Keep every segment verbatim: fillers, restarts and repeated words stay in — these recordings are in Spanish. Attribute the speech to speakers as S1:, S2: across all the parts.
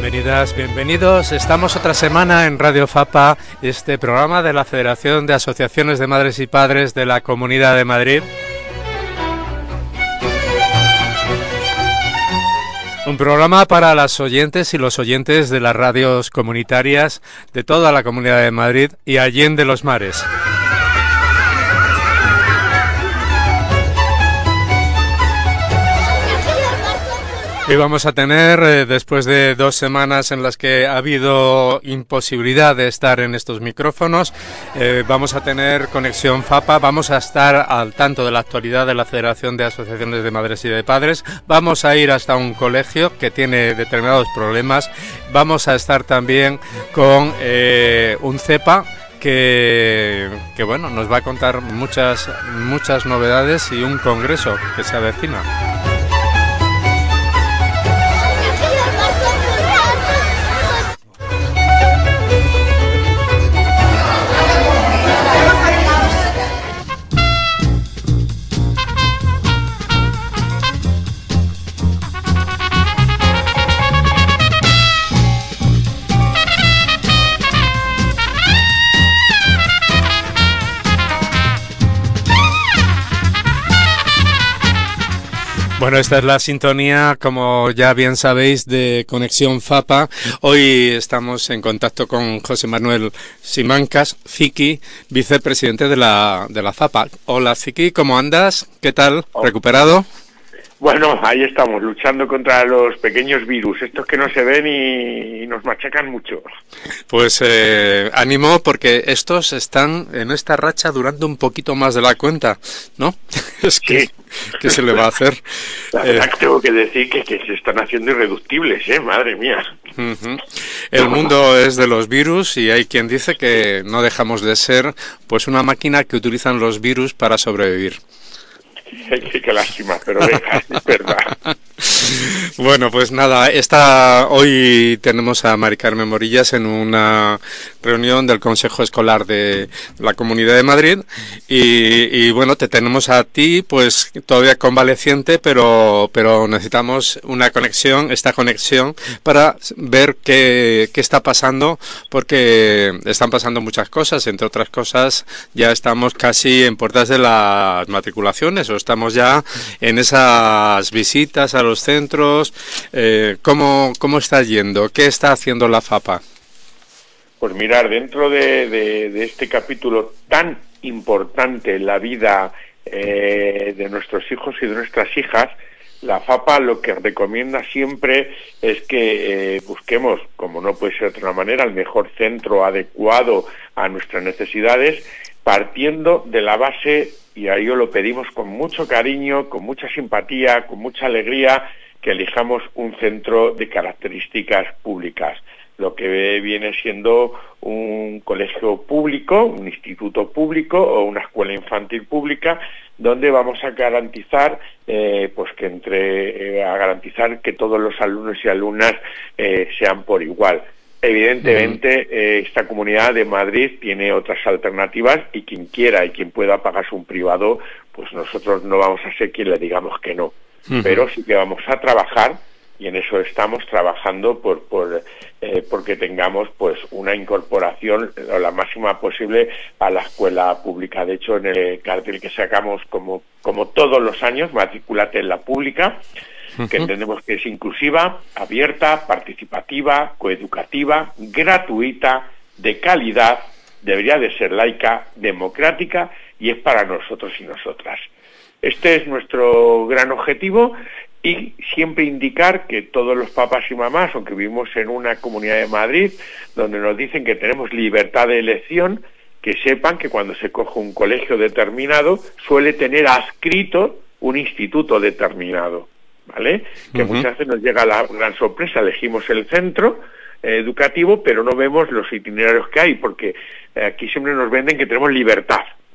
S1: Bienvenidas, bienvenidos. Estamos otra semana en Radio FAPA, este programa de la Federación de Asociaciones de Madres y Padres de la Comunidad de Madrid. Un programa para las oyentes y los oyentes de las radios comunitarias de toda la Comunidad de Madrid y allende los mares. Y vamos a tener, eh, después de dos semanas en las que ha habido imposibilidad de estar en estos micrófonos, eh, vamos a tener conexión FAPA, vamos a estar al tanto de la actualidad de la Federación de Asociaciones de Madres y de Padres, vamos a ir hasta un colegio que tiene determinados problemas, vamos a estar también con eh, un CEPA, que, que bueno, nos va a contar muchas, muchas novedades y un congreso que se avecina. Bueno, esta es la sintonía, como ya bien sabéis, de Conexión FAPA. Hoy estamos en contacto con José Manuel Simancas, Fiki, vicepresidente de la de la FAPA. Hola, Fiki, ¿cómo andas? ¿Qué tal? ¿Recuperado?
S2: Bueno, ahí estamos, luchando contra los pequeños virus, estos que no se ven y nos machacan mucho.
S1: Pues eh, ánimo, porque estos están en esta racha durando un poquito más de la cuenta, ¿no? Es que, sí. ¿Qué se le va a hacer?
S2: La verdad eh, que tengo que decir que, que se están haciendo irreductibles, ¿eh? Madre mía.
S1: Uh-huh. El mundo es de los virus y hay quien dice que no dejamos de ser pues una máquina que utilizan los virus para sobrevivir.
S2: Qué, qué lástima, pero venga, es verdad.
S1: Bueno, pues nada, esta, hoy tenemos a Mari Carmen Morillas en una reunión del Consejo Escolar de la Comunidad de Madrid y, y bueno, te tenemos a ti pues todavía convaleciente, pero pero necesitamos una conexión, esta conexión para ver qué, qué está pasando, porque están pasando muchas cosas, entre otras cosas ya estamos casi en puertas de las matriculaciones o estamos ya en esas visitas a los centros. Eh, ¿cómo, ¿Cómo está yendo? ¿Qué está haciendo la FAPA?
S2: Pues mirar, dentro de, de, de este capítulo tan importante en la vida eh, de nuestros hijos y de nuestras hijas, la FAPA lo que recomienda siempre es que eh, busquemos, como no puede ser de otra manera, el mejor centro adecuado a nuestras necesidades, partiendo de la base, y ahí os lo pedimos con mucho cariño, con mucha simpatía, con mucha alegría, que elijamos un centro de características públicas, lo que viene siendo un colegio público, un instituto público o una escuela infantil pública, donde vamos a garantizar, eh, pues que entre eh, a garantizar que todos los alumnos y alumnas eh, sean por igual. Evidentemente, eh, esta Comunidad de Madrid tiene otras alternativas y quien quiera y quien pueda pagarse un privado, pues nosotros no vamos a ser quien le digamos que no. Uh-huh. Pero sí que vamos a trabajar, y en eso estamos trabajando por, por eh, porque tengamos pues una incorporación lo la máxima posible a la escuela pública. De hecho, en el cartel que sacamos, como, como todos los años, matrículate en la pública, que entendemos que es inclusiva, abierta, participativa, coeducativa, gratuita, de calidad, debería de ser laica, democrática y es para nosotros y nosotras. Este es nuestro gran objetivo y siempre indicar que todos los papás y mamás, aunque vivimos en una Comunidad de Madrid donde nos dicen que tenemos libertad de elección, que sepan que cuando se coge un colegio determinado suele tener adscrito un instituto determinado. ¿Vale? Que uh-huh. muchas veces nos llega la gran sorpresa, elegimos el centro eh, educativo, pero no vemos los itinerarios que hay, porque eh, aquí siempre nos venden que tenemos libertad.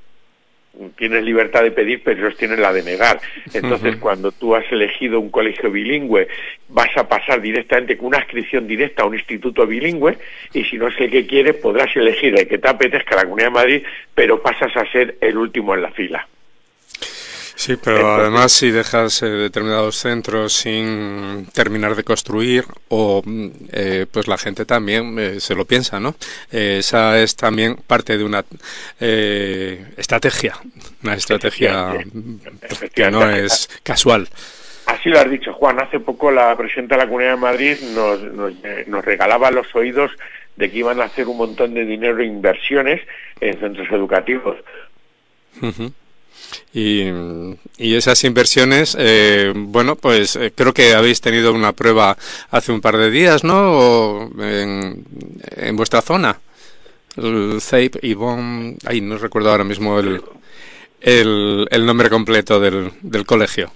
S2: Tienes libertad de pedir, pero ellos tienen la de negar. Entonces, uh-huh. cuando tú has elegido un colegio bilingüe, vas a pasar directamente con una adscripción directa a un instituto bilingüe, y si no es el que quieres, podrás elegir el que te apetezca, la Comunidad de Madrid, pero pasas a ser el último en la fila.
S1: Sí, pero Entonces, además si dejas eh, determinados centros sin terminar de construir, o eh, pues la gente también eh, se lo piensa, ¿no? Eh, esa es también parte de una eh, estrategia, una estrategia que no es casual.
S2: Así lo has dicho, Juan. Hace poco la presidenta de la Comunidad de Madrid nos, nos, nos regalaba los oídos de que iban a hacer un montón de dinero en inversiones en centros educativos.
S1: Uh-huh. Y, y esas inversiones, eh, bueno, pues eh, creo que habéis tenido una prueba hace un par de días, ¿no? O en, en vuestra zona. El C E I P, Ivonne, ay, no recuerdo ahora mismo el, el, el nombre completo del, del colegio.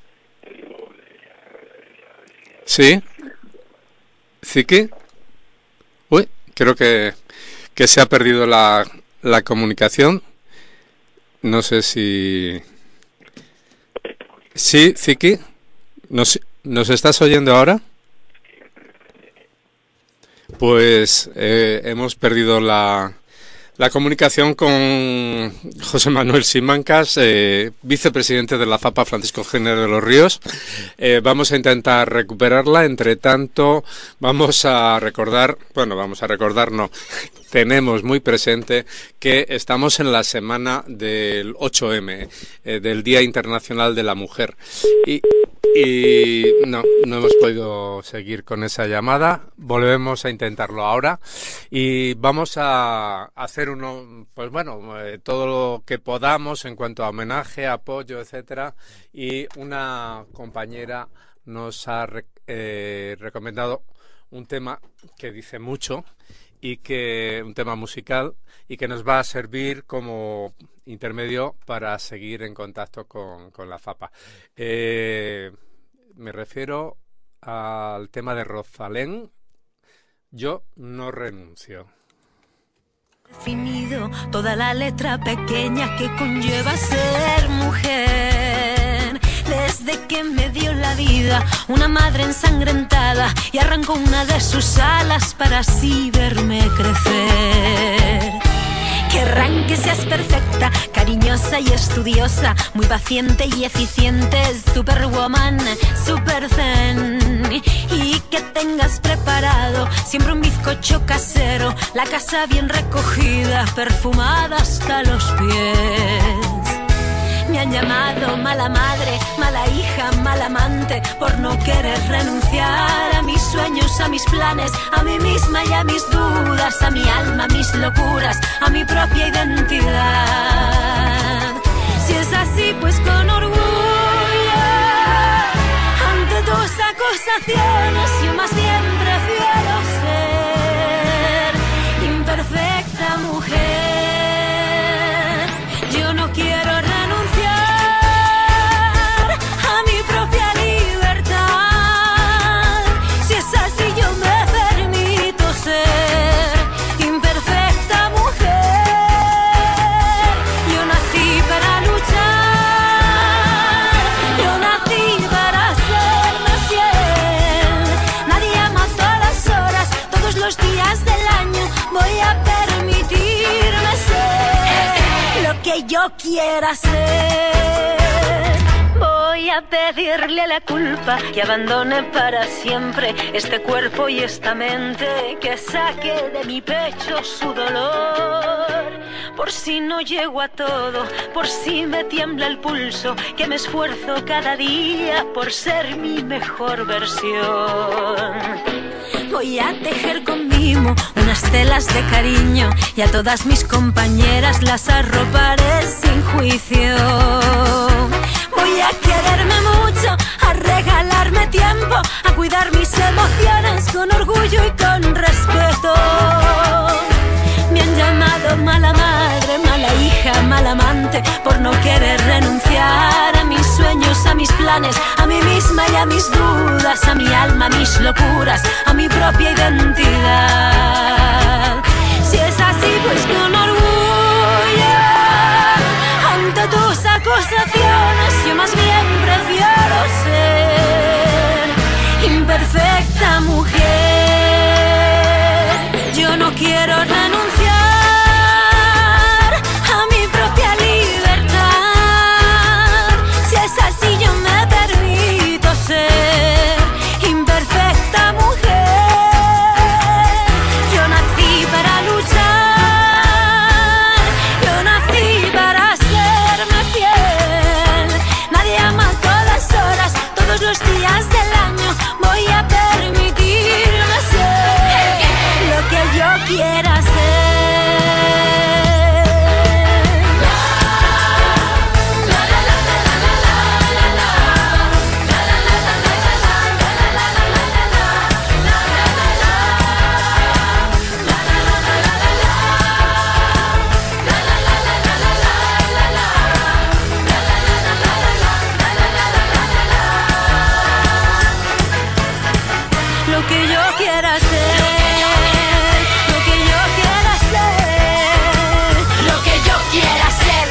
S1: ¿Sí? ¿Ziki? Uy, creo que, que se ha perdido la, la comunicación. No sé si... ¿Sí, Ziki? ¿Nos, ¿Nos estás oyendo ahora? Pues eh, hemos perdido la, la comunicación con José Manuel Simancas, eh, vicepresidente de la FAPA Francisco Giner de los Ríos. Eh, vamos a intentar recuperarla. Entre tanto, vamos a recordar, bueno, vamos a recordar, no, tenemos muy presente que estamos en la semana del ocho eme, eh, del Día Internacional de la Mujer. Y, y no, no hemos podido seguir con esa llamada. Volvemos a intentarlo ahora y vamos a hacer uno, pues bueno, eh, todo lo que podamos en cuanto a homenaje, apoyo, etcétera. Y una compañera nos ha eh, recomendado un tema que dice mucho, y que un tema musical y que nos va a servir como intermedio para seguir en contacto con, con la FAPA. Eh, me refiero al tema de Rosalén, Yo no renuncio.
S3: Definido toda la letra pequeña que conlleva ser mujer. Desde que me dio la vida una madre ensangrentada y arrancó una de sus alas para así verme crecer. Querrán que seas perfecta, cariñosa y estudiosa, muy paciente y eficiente, superwoman, super zen. Y que tengas preparado siempre un bizcocho casero, la casa bien recogida, perfumada hasta los pies. Me han llamado mala madre, mala hija, mala amante, por no querer renunciar a mis sueños, a mis planes, a mí misma y a mis dudas, a mi alma, a mis locuras, a mi propia identidad. Si es así, pues con orgullo, ante tus acusaciones, yo más bien prefiero ser imperfecta mujer. Yo no quiero renunciar yo quiera ser. Voy a pedirle a la culpa que abandone para siempre este cuerpo y esta mente, que saque de mi pecho su dolor. Por si no llego a todo, por si me tiembla el pulso, que me esfuerzo cada día por ser mi mejor versión. Voy a tejer con mimo unas telas de cariño y a todas mis compañeras las arroparé sin juicio. Voy a quererme mucho, a regalarme tiempo, a cuidar mis emociones con orgullo y con respeto. Me han llamado mala madre, mala hija, mala amante, por no querer renunciar a mis sueños, a mis planes, a mí misma y a mis dudas, a mi alma, a mis locuras, a mi propia identidad. Si es así, pues con orgullo, ante tus acusaciones, yo más bien prefiero ser imperfecta mujer. Yo no quiero renunciar a mi propia libertad. quiera ser. Lo que yo quiera ser, lo que yo quiera ser, lo que yo quiera ser.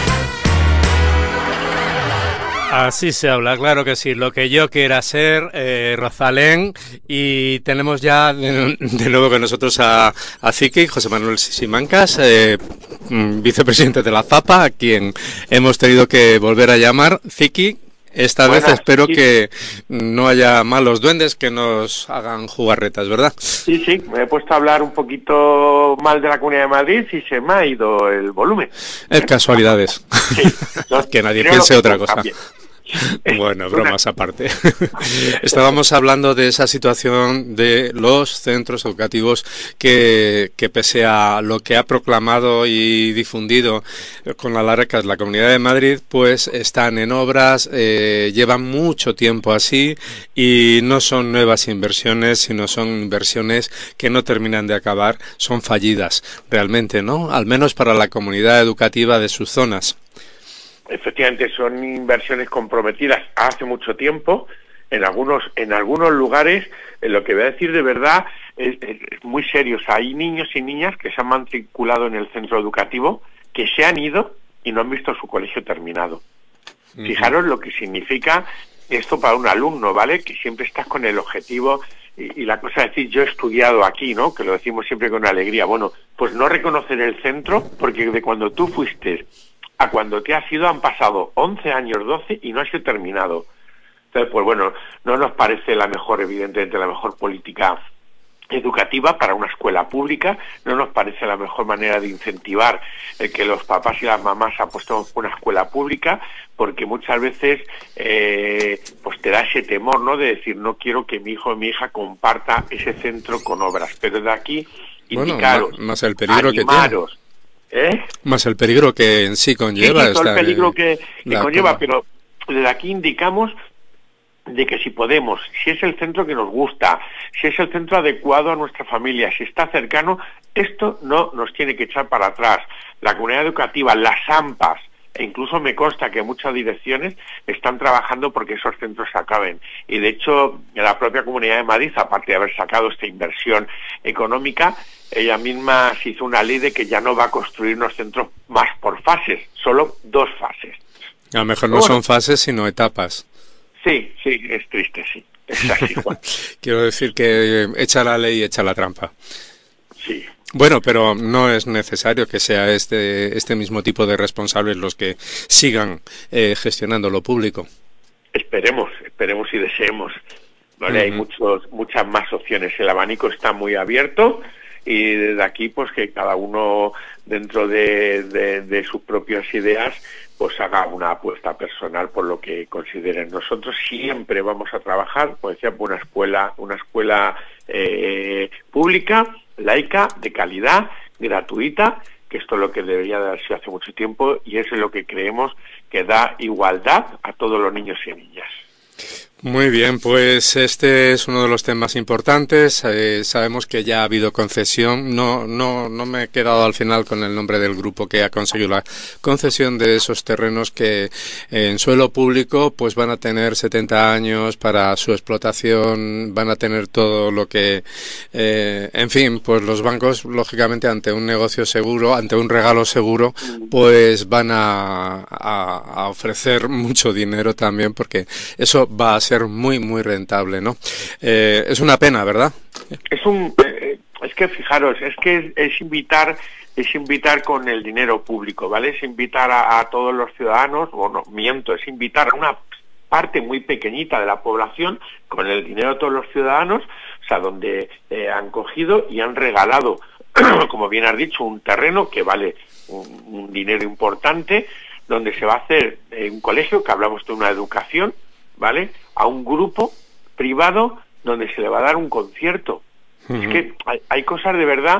S1: Así se habla, claro que sí, lo que yo quiera ser, eh, Rosalén, y tenemos ya de, de nuevo con nosotros a, a Ziki, José Manuel Simancas, eh, vicepresidente de la FAPA, a quien hemos tenido que volver a llamar. Ziki, esta Buenas, vez espero sí. que no haya malos duendes que nos hagan jugarretas, ¿verdad?
S2: Sí, sí, me he puesto a hablar un poquito mal de la Comunidad de Madrid y se me ha ido el volumen.
S1: Es casualidades. Sí, no, que nadie piense otra cosa. También. Bueno, bromas aparte. Estábamos hablando de esa situación de los centros educativos que, que pese a lo que ha proclamado y difundido con la larga la Comunidad de Madrid, pues están en obras, eh, llevan mucho tiempo así y no son nuevas inversiones, sino son inversiones que no terminan de acabar, son fallidas realmente, ¿no? Al menos para la comunidad educativa de sus zonas.
S2: Efectivamente, son inversiones comprometidas hace mucho tiempo. En algunos en algunos lugares, en lo que voy a decir de verdad es, es, es muy serio. O sea, hay niños y niñas que se han matriculado en el centro educativo, que se han ido y no han visto su colegio terminado. Uh-huh. Fijaros lo que significa esto para un alumno, ¿vale? Que siempre estás con el objetivo y, y la cosa de decir, yo he estudiado aquí, ¿no? Que lo decimos siempre con alegría. Bueno, pues no reconocer el centro, porque de cuando tú fuiste a cuando te has ido han pasado once años, doce, y no has sido terminado. Entonces, pues bueno, no nos parece la mejor, evidentemente, la mejor política educativa para una escuela pública, no nos parece la mejor manera de incentivar el que los papás y las mamás apostemos por una escuela pública, porque muchas veces eh, pues te da ese temor, ¿no?, de decir, no quiero que mi hijo o mi hija comparta ese centro con obras, pero de aquí indicaros,
S1: bueno, más el peligro
S2: animaros,
S1: que tiene.
S2: ¿Eh?
S1: Más el peligro que en sí conlleva.
S2: Sí, sí, todo el peligro que, que conlleva,
S1: coma.
S2: Pero desde aquí indicamos de que si podemos, si es el centro que nos gusta, si es el centro adecuado a nuestra familia, si está cercano, esto no nos tiene que echar para atrás. La comunidad educativa, las AMPAs, e incluso me consta que muchas direcciones están trabajando porque esos centros se acaben. Y de hecho, la propia Comunidad de Madrid, aparte de haber sacado esta inversión económica, ella misma se hizo una ley de que ya no va a construir unos centros más por fases, solo dos fases.
S1: A lo mejor no bueno, son fases, sino etapas.
S2: Sí, sí, es triste, sí. Es así, Juan.
S1: Quiero decir que echa la ley y echa la trampa.
S2: Sí.
S1: Bueno, pero no es necesario que sea este este mismo tipo de responsables los que sigan eh, gestionando lo público.
S2: Esperemos, esperemos y deseemos. Vale, uh-huh. Hay muchos muchas más opciones. El abanico está muy abierto. Y desde aquí, pues que cada uno dentro de, de, de sus propias ideas, pues haga una apuesta personal por lo que consideren. Nosotros siempre vamos a trabajar, como decía, por una escuela, una escuela eh, pública, laica, de calidad, gratuita, que esto es lo que debería de haber sido hace mucho tiempo, y eso es lo que creemos que da igualdad a todos los niños y niñas.
S1: Muy bien, pues este es uno de los temas importantes. Eh, sabemos que ya ha habido concesión. No, no, no me he quedado al final con el nombre del grupo que ha conseguido la concesión de esos terrenos que en suelo público pues van a tener setenta años para su explotación, van a tener todo lo que, eh, en fin, pues los bancos lógicamente ante un negocio seguro, ante un regalo seguro, pues van a, a, a ofrecer mucho dinero también, porque eso va a ser muy muy rentable, ¿no? Eh, es una pena, ¿verdad?
S2: Es un eh, es que fijaros, es que es, es invitar es invitar con el dinero público, ¿vale? Es invitar a, a todos los ciudadanos, bueno, miento, es invitar a una parte muy pequeñita de la población con el dinero de todos los ciudadanos, o sea, donde eh, han cogido y han regalado, como bien has dicho, un terreno que vale un, un dinero importante, donde se va a hacer eh, un colegio, que hablamos de una educación, ¿vale?, a un grupo privado donde se le va a dar un concierto. Uh-huh. Es que hay, hay cosas de verdad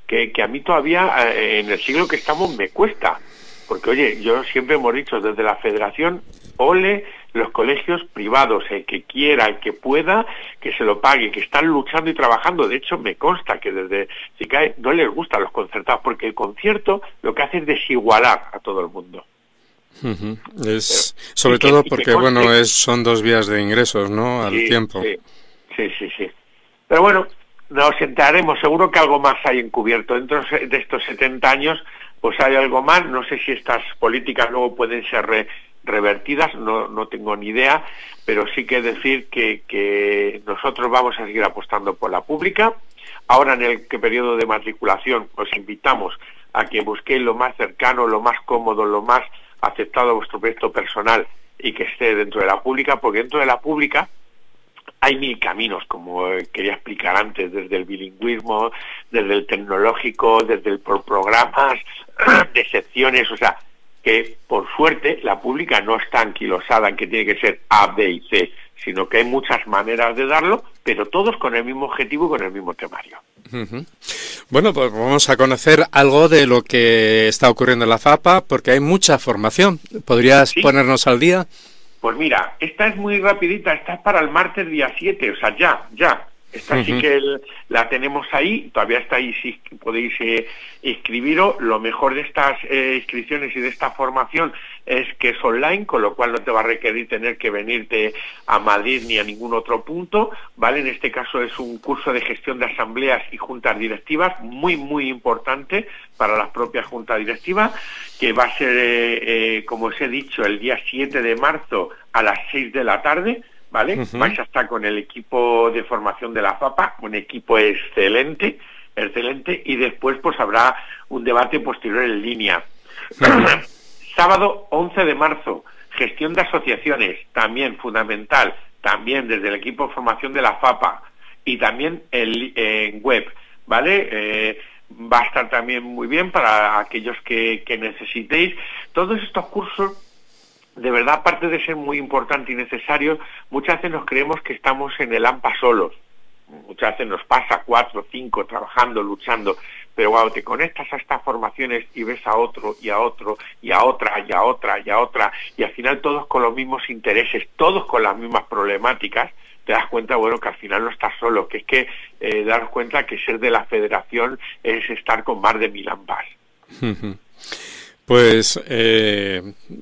S2: que, que a mí todavía, eh, en el siglo que estamos, me cuesta. Porque, oye, yo siempre hemos dicho desde la Federación, ole los colegios privados, el que quiera, el que pueda, que se lo pague, que están luchando y trabajando. De hecho, me consta que desde SICAE no les gustan los concertados, porque el concierto lo que hace es desigualar a todo el mundo.
S1: Uh-huh. Es, Pero, sobre
S2: que,
S1: todo porque,
S2: conste,
S1: bueno, es son dos vías de ingresos, ¿no?, al
S2: sí,
S1: tiempo.
S2: Sí, sí, sí, sí. Pero bueno, nos enteraremos, seguro que algo más hay encubierto. Dentro de estos setenta años, pues hay algo más. No sé si estas políticas luego pueden ser re, revertidas, no, no tengo ni idea, pero sí que decir que, que nosotros vamos a seguir apostando por la pública. Ahora, en el que periodo de matriculación, os invitamos a que busquéis lo más cercano, lo más cómodo, lo más aceptado a vuestro proyecto personal y que esté dentro de la pública, porque dentro de la pública hay mil caminos, como quería explicar antes, desde el bilingüismo, desde el tecnológico, desde el por programas, de secciones, o sea, que por suerte la pública no está anquilosada en que tiene que ser A, B y C, sino que hay muchas maneras de darlo, pero todos con el mismo objetivo y con el mismo temario.
S1: Uh-huh. Bueno, pues vamos a conocer algo de lo que está ocurriendo en la FAPA, porque hay mucha formación. ¿Podrías ¿Sí? ponernos al día?
S2: Pues mira, esta es muy rapidita, esta es para el martes día siete, o sea, ya, ya. Esta uh-huh. sí que el, la tenemos ahí, todavía está ahí, si podéis eh, inscribiros. Lo mejor de estas eh, inscripciones y de esta formación es que es online, con lo cual no te va a requerir tener que venirte a Madrid ni a ningún otro punto, ¿vale? En este caso es un curso de gestión de asambleas y juntas directivas, muy, muy importante para las propias juntas directivas, que va a ser, eh, eh, como os he dicho, el día siete de marzo a las seis de la tarde, ¿vale? Uh-huh. Vais a estar con el equipo de formación de la FAPA, un equipo excelente, excelente, y después pues habrá un debate posterior en línea. Uh-huh. Sábado once de marzo, gestión de asociaciones, también fundamental, también desde el equipo de formación de la FAPA, y también en eh, web, ¿vale? Eh, va a estar también muy bien para aquellos que, que necesitéis. Todos estos cursos, de verdad, aparte de ser muy importante y necesario, muchas veces nos creemos que estamos en el AMPA solos. Muchas veces nos pasa cuatro, cinco, trabajando, luchando, pero cuando te conectas a estas formaciones y ves a otro, y a otro, y a otra, y a otra, y a otra, y al final todos con los mismos intereses, todos con las mismas problemáticas, te das cuenta, bueno, que al final no estás solo, que es que eh, daros cuenta que ser de la federación es estar con más de mil AMPAs.
S1: Pues eh,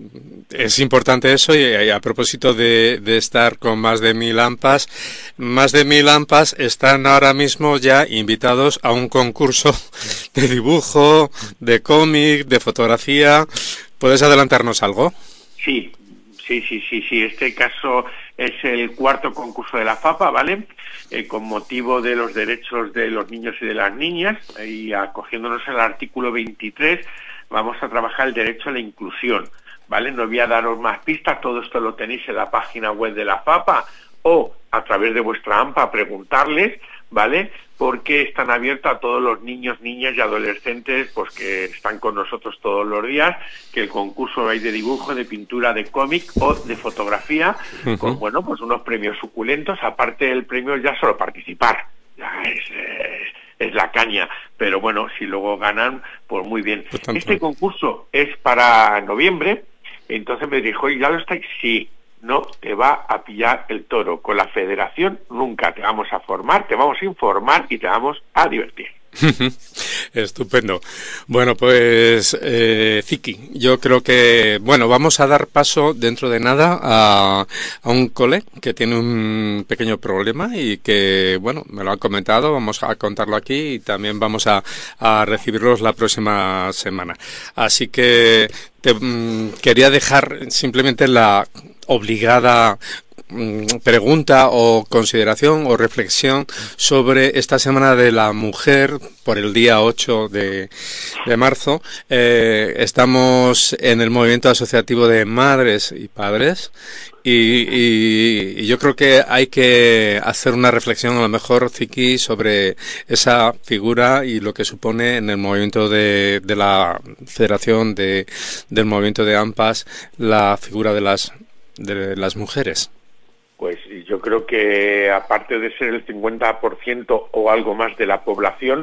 S1: es importante eso, y, y a propósito de, de estar con más de mil AMPAs, más de mil AMPAs están ahora mismo ya invitados a un concurso de dibujo, de cómic, de fotografía. ¿Puedes adelantarnos algo?
S2: Sí, sí, sí, sí, sí. Este caso es el cuarto concurso de la FAPA, ¿vale? Eh, con motivo de los derechos de los niños y de las niñas, y acogiéndonos al artículo veintitrés, vamos a trabajar el derecho a la inclusión, ¿vale? No voy a daros más pistas, todo esto lo tenéis en la página web de la FAPA o a través de vuestra AMPA, preguntarles, ¿vale? Porque están abiertos a todos los niños, niñas y adolescentes pues que están con nosotros todos los días, que el concurso hay de dibujo, de pintura, de cómic o de fotografía, uh-huh. con, bueno, pues unos premios suculentos. Aparte del premio ya solo participar, ya es... es es la caña, pero bueno, si luego ganan, pues muy bien. Pues este concurso es para noviembre, entonces me dijo, ¿y ya lo estáis? Sí, no te va a pillar el toro. Con la federación nunca te vamos a formar, te vamos a informar y te vamos a divertir.
S1: Estupendo. Bueno, pues eh, Ziki, yo creo que, bueno, vamos a dar paso dentro de nada a, a un cole que tiene un pequeño problema y que, bueno, me lo han comentado, vamos a contarlo aquí y también vamos a, a recibirlos la próxima semana. Así que te mm, quería dejar simplemente la obligada pregunta o consideración o reflexión sobre esta Semana de la Mujer por el día ocho de, de marzo. Eh, estamos en el movimiento asociativo de madres y padres y, y, y yo creo que hay que hacer una reflexión a lo mejor, Ziki, sobre esa figura y lo que supone en el movimiento de, de la Federación de, del movimiento de AMPAs la figura de las de las mujeres.
S2: Pues yo creo que aparte de ser el cincuenta por ciento o algo más de la población,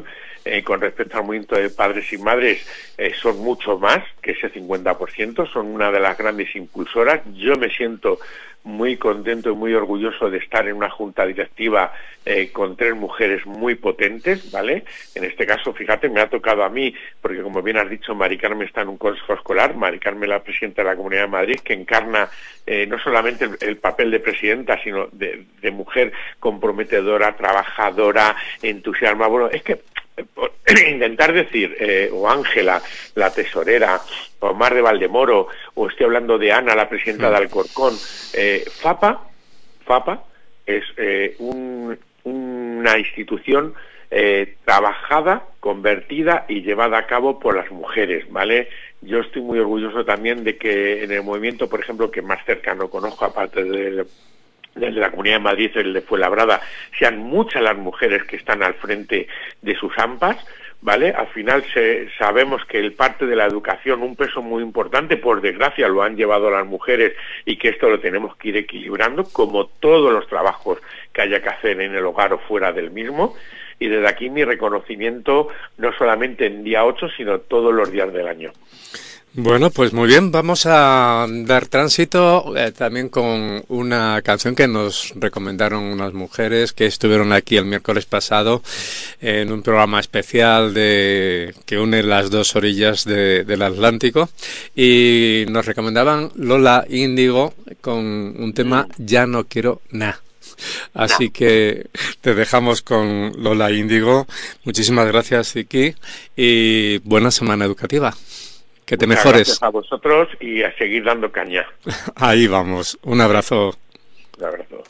S2: eh, con respecto al movimiento de padres y madres eh, son mucho más que ese cincuenta por ciento, son una de las grandes impulsoras. Yo me siento muy contento y muy orgulloso de estar en una junta directiva eh, con tres mujeres muy potentes, ¿vale? En este caso, fíjate, me ha tocado a mí, porque como bien has dicho, Mari Carmen está en un consejo escolar, Mari Carmen, la presidenta de la Comunidad de Madrid, que encarna eh, no solamente el, el papel de presidenta, sino de, de mujer comprometedora, trabajadora, entusiasma. Bueno, es que intentar decir, eh, o Ángela, la tesorera, o Mar de Valdemoro, o estoy hablando de Ana, la presidenta de Alcorcón, eh, FAPA, FAPA es eh, un, una institución eh, trabajada, convertida y llevada a cabo por las mujeres, ¿vale? Yo estoy muy orgulloso también de que en el movimiento, por ejemplo, que más cercano conozco, aparte del desde la Comunidad de Madrid, el de Fuenlabrada, sean muchas las mujeres que están al frente de sus A M P As, ¿vale? Al final se, sabemos que el parte de la educación, un peso muy importante, por desgracia lo han llevado las mujeres, y que esto lo tenemos que ir equilibrando, como todos los trabajos que haya que hacer en el hogar o fuera del mismo. Y desde aquí mi reconocimiento, no solamente en día ocho, sino todos los días del año.
S1: Bueno, pues muy bien, vamos a dar tránsito eh, también con una canción que nos recomendaron unas mujeres que estuvieron aquí el miércoles pasado en un programa especial de que une las dos orillas de, del Atlántico, y nos recomendaban Lola Índigo con un tema Ya no quiero nada. Así que te dejamos con Lola Índigo. Muchísimas gracias, Iki, y buena semana educativa. Que te
S2: Muchas
S1: mejores.
S2: Gracias a vosotros y a seguir dando caña.
S1: Ahí vamos. Un abrazo.
S2: Un abrazo.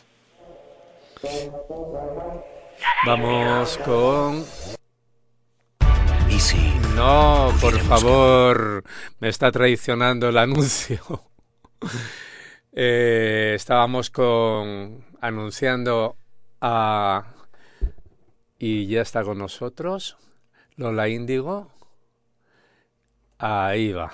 S1: Vamos con...
S4: ¿Y si?
S1: No, por favor. Me está traicionando el anuncio. eh, estábamos con... anunciando a... Y ya está con nosotros Lola Índigo. Ahí va.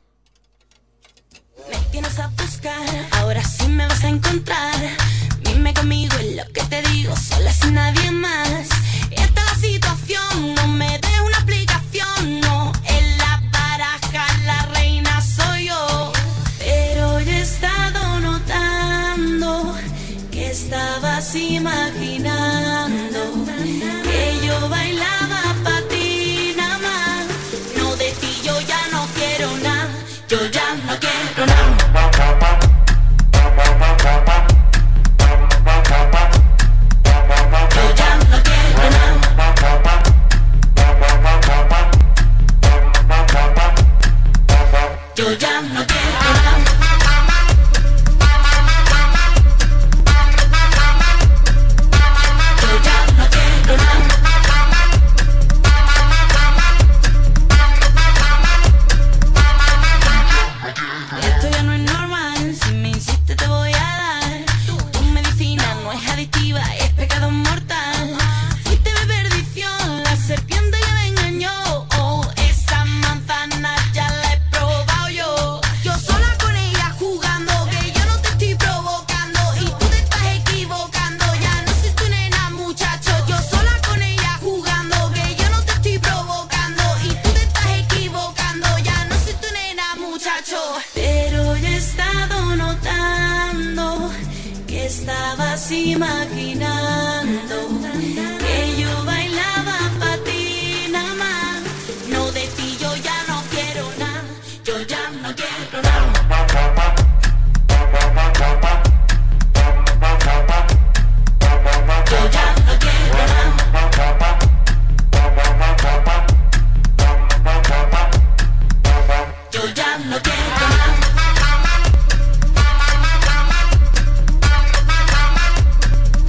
S5: Me tienes a buscar, ahora sí me vas a encontrar. Dime conmigo es lo que te digo, sola sin nadie más. Esta es la situación, no me des una explicación. No, en la baraja la reina soy yo. Pero yo he estado notando que estabas imaginando que yo bailaba para ti nada más. No de ti yo ya no quiero nada, yo ya no quiero nada. Yo ya no quiero nada. Yo ya no quiero nada. Yo ya no quiero nada. Esto ya no es normal, si me insistes te voy a dar. Tu medicina no es adictiva, es pecado mortal. Fuiste de perdición, la serpiente ya me engañó. Oh, esa manzana ya la he probado yo. Yo sola con ella jugando, que yo no te estoy provocando y tú te estás equivocando. Ya no soy tu nena, muchacho. Yo sola con ella jugando, que yo no te estoy provocando y tú te estás equivocando. Ya no soy tu nena, muchacho. Pero yo he estado notando que estabas imaginando que yo bailaba para ti nada más. No de ti yo ya no quiero nada, yo ya no quiero nada. Yo ya no quiero nada. Yo ya no quiero nada.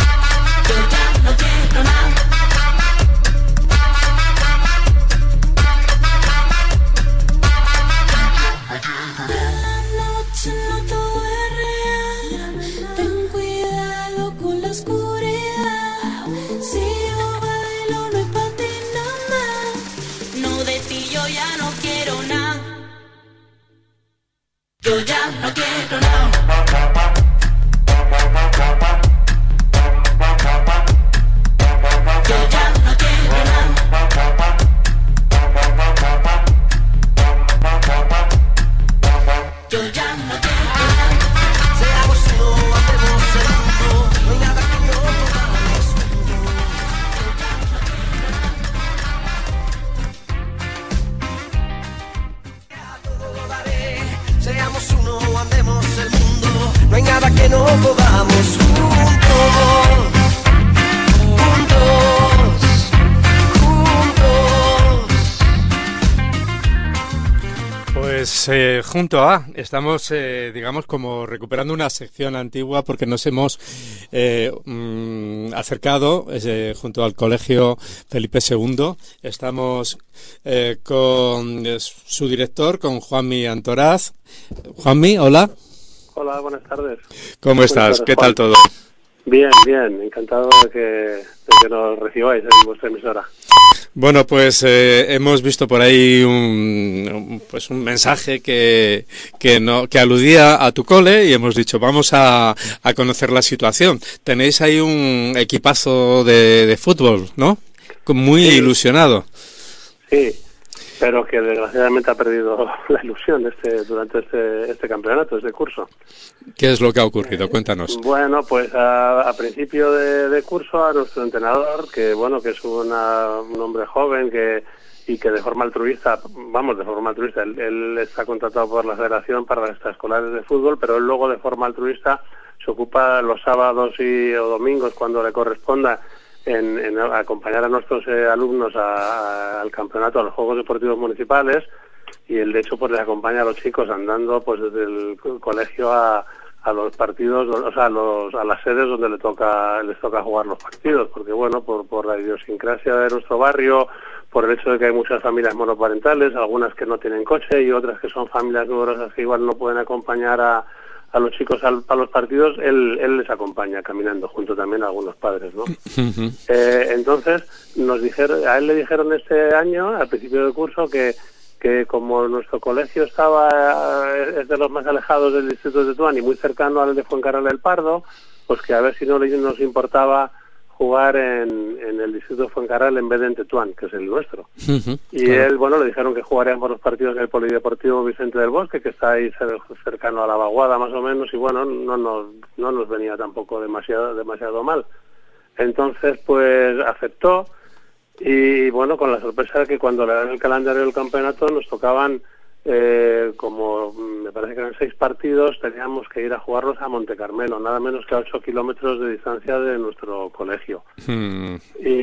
S6: poco vamos juntos, juntos, juntos.
S1: Pues eh, junto a, estamos, eh, digamos, como recuperando una sección antigua porque nos hemos eh, mm, acercado eh, junto al Colegio Felipe segundo. Estamos eh, con eh, su director, con Juanmi Antoraz. Juanmi, hola.
S7: Hola, buenas tardes.
S1: ¿Cómo
S7: buenas
S1: estás?
S7: Tardes,
S1: ¿Qué
S7: Juan.
S1: tal todo?
S7: Bien, bien. Encantado de que, de que nos recibáis en vuestra emisora.
S1: Bueno, pues eh, hemos visto por ahí un, un, pues un mensaje que, que, no, que aludía a tu cole y hemos dicho vamos a, a conocer la situación. Tenéis ahí un equipazo de, de fútbol, ¿no? Muy
S7: Sí.
S1: ilusionado.
S7: Sí, pero que desgraciadamente ha perdido la ilusión este durante este, este campeonato, este curso.
S1: ¿Qué es lo que ha ocurrido? Cuéntanos.
S7: Bueno, pues a, a principio de, de curso a nuestro entrenador, que bueno, que es una, un hombre joven que y que de forma altruista, vamos, de forma altruista, él, él está contratado por la Federación para las extraescolares de fútbol, pero él luego de forma altruista se ocupa los sábados y o domingos cuando le corresponda en, en acompañar a nuestros eh, alumnos a, a, al campeonato, a los Juegos Deportivos Municipales, y él de hecho pues les acompaña a los chicos andando pues desde el colegio a, a los partidos, o sea, a, los, a las sedes donde le toca, les toca jugar los partidos, porque bueno, por, por la idiosincrasia de nuestro barrio, por el hecho de que hay muchas familias monoparentales, algunas que no tienen coche y otras que son familias numerosas que igual no pueden acompañar a, a los chicos al, a los partidos, él, él les acompaña caminando, junto también a algunos padres, ¿no? Uh-huh. eh, entonces, nos dijeron, a él le dijeron este año, al principio del curso, que que como nuestro colegio estaba es de los más alejados del distrito de Tetuán y muy cercano al de Fuencarral del Pardo, pues que a ver si no nos importaba jugar en, en el distrito de Fuencarral en vez de en Tetuán, que es el nuestro. Uh-huh, y claro. Él, bueno, le dijeron que jugarían por los partidos en el Polideportivo Vicente del Bosque, que está ahí cercano a la Vaguada más o menos, y bueno, no nos, no nos venía tampoco demasiado, demasiado mal. Entonces, pues aceptó. Y bueno, con la sorpresa de que cuando le dan el calendario del campeonato nos tocaban, eh, como me parece que eran seis partidos, teníamos que ir a jugarlos a Monte Carmelo, nada menos que a ocho kilómetros de distancia de nuestro colegio. Hmm.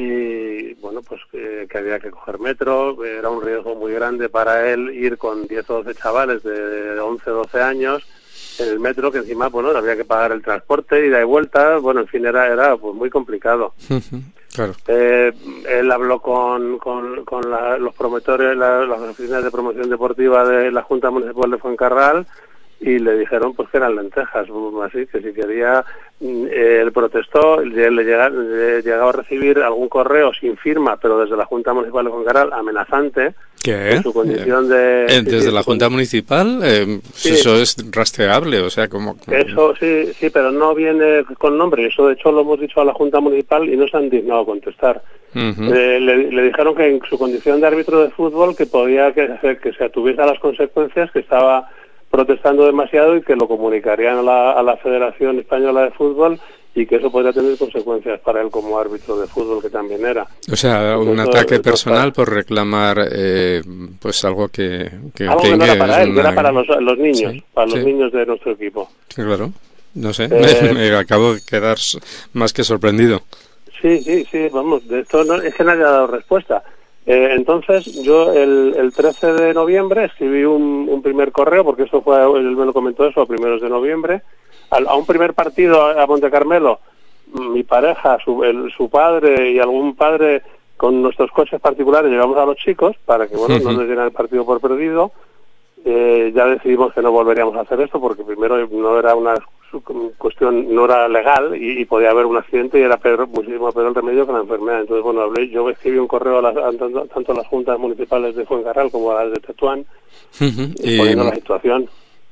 S7: Y bueno, pues eh, que había que coger metro, era un riesgo muy grande para él ir con diez o doce chavales de once o doce años en el metro, que encima, bueno, había que pagar el transporte, ida y vuelta, bueno, en fin, era, era pues muy complicado. Claro. Eh, él habló con, con, con la, los promotores, la, las oficinas de promoción deportiva de la Junta Municipal de Fuencarral y le dijeron pues que eran lentejas, así que si quería, eh, él protestó, le, le, llega, le llegaba a recibir algún correo sin firma, pero desde la Junta Municipal de Fuencarral, amenazante.
S1: ¿Qué?
S7: En su condición de...
S1: Eh, ¿Desde sí, la Junta con... Municipal? Eh, sí. Eso es rastreable, o sea, como...
S7: Eso sí, sí, pero no viene con nombre. Eso, de hecho, lo hemos dicho a la Junta Municipal y no se han dignado a contestar. Uh-huh. eh, le, le dijeron que en su condición de árbitro de fútbol que podía que, que se atuviese a las consecuencias, que estaba protestando demasiado y que lo comunicarían a la, a la Federación Española de Fútbol y que eso podría tener consecuencias para él como árbitro de fútbol, que también era.
S1: O sea, un Entonces, ataque eso, personal eso, por reclamar eh, pues algo que... que
S7: algo que, que no era para él, una... que era para los, los niños, sí, para los sí. niños de nuestro equipo.
S1: Sí, claro. No sé, eh, me acabo de quedar más que sorprendido.
S7: Sí, sí, sí, vamos, de esto no, es que nadie ha dado respuesta. Eh, entonces, yo el, el trece de noviembre escribí un, un primer correo, porque esto fue, él me lo comentó eso, a primeros de noviembre, a, a un primer partido a, a Monte Carmelo, mi pareja, su, el, su padre y algún padre con nuestros coches particulares llevamos a los chicos para que, bueno, uh-huh. no nos dieran el partido por perdido. Eh, ya decidimos que no volveríamos a hacer esto porque primero no era una cuestión, no era legal y, y podía haber un accidente y era peor, muchísimo peor el remedio que la enfermedad. Entonces, bueno, hablé, yo escribí un correo a, las, a tanto, tanto a las juntas municipales de Fuencarral como a las de Tetuán, uh-huh. y, poniendo la situación.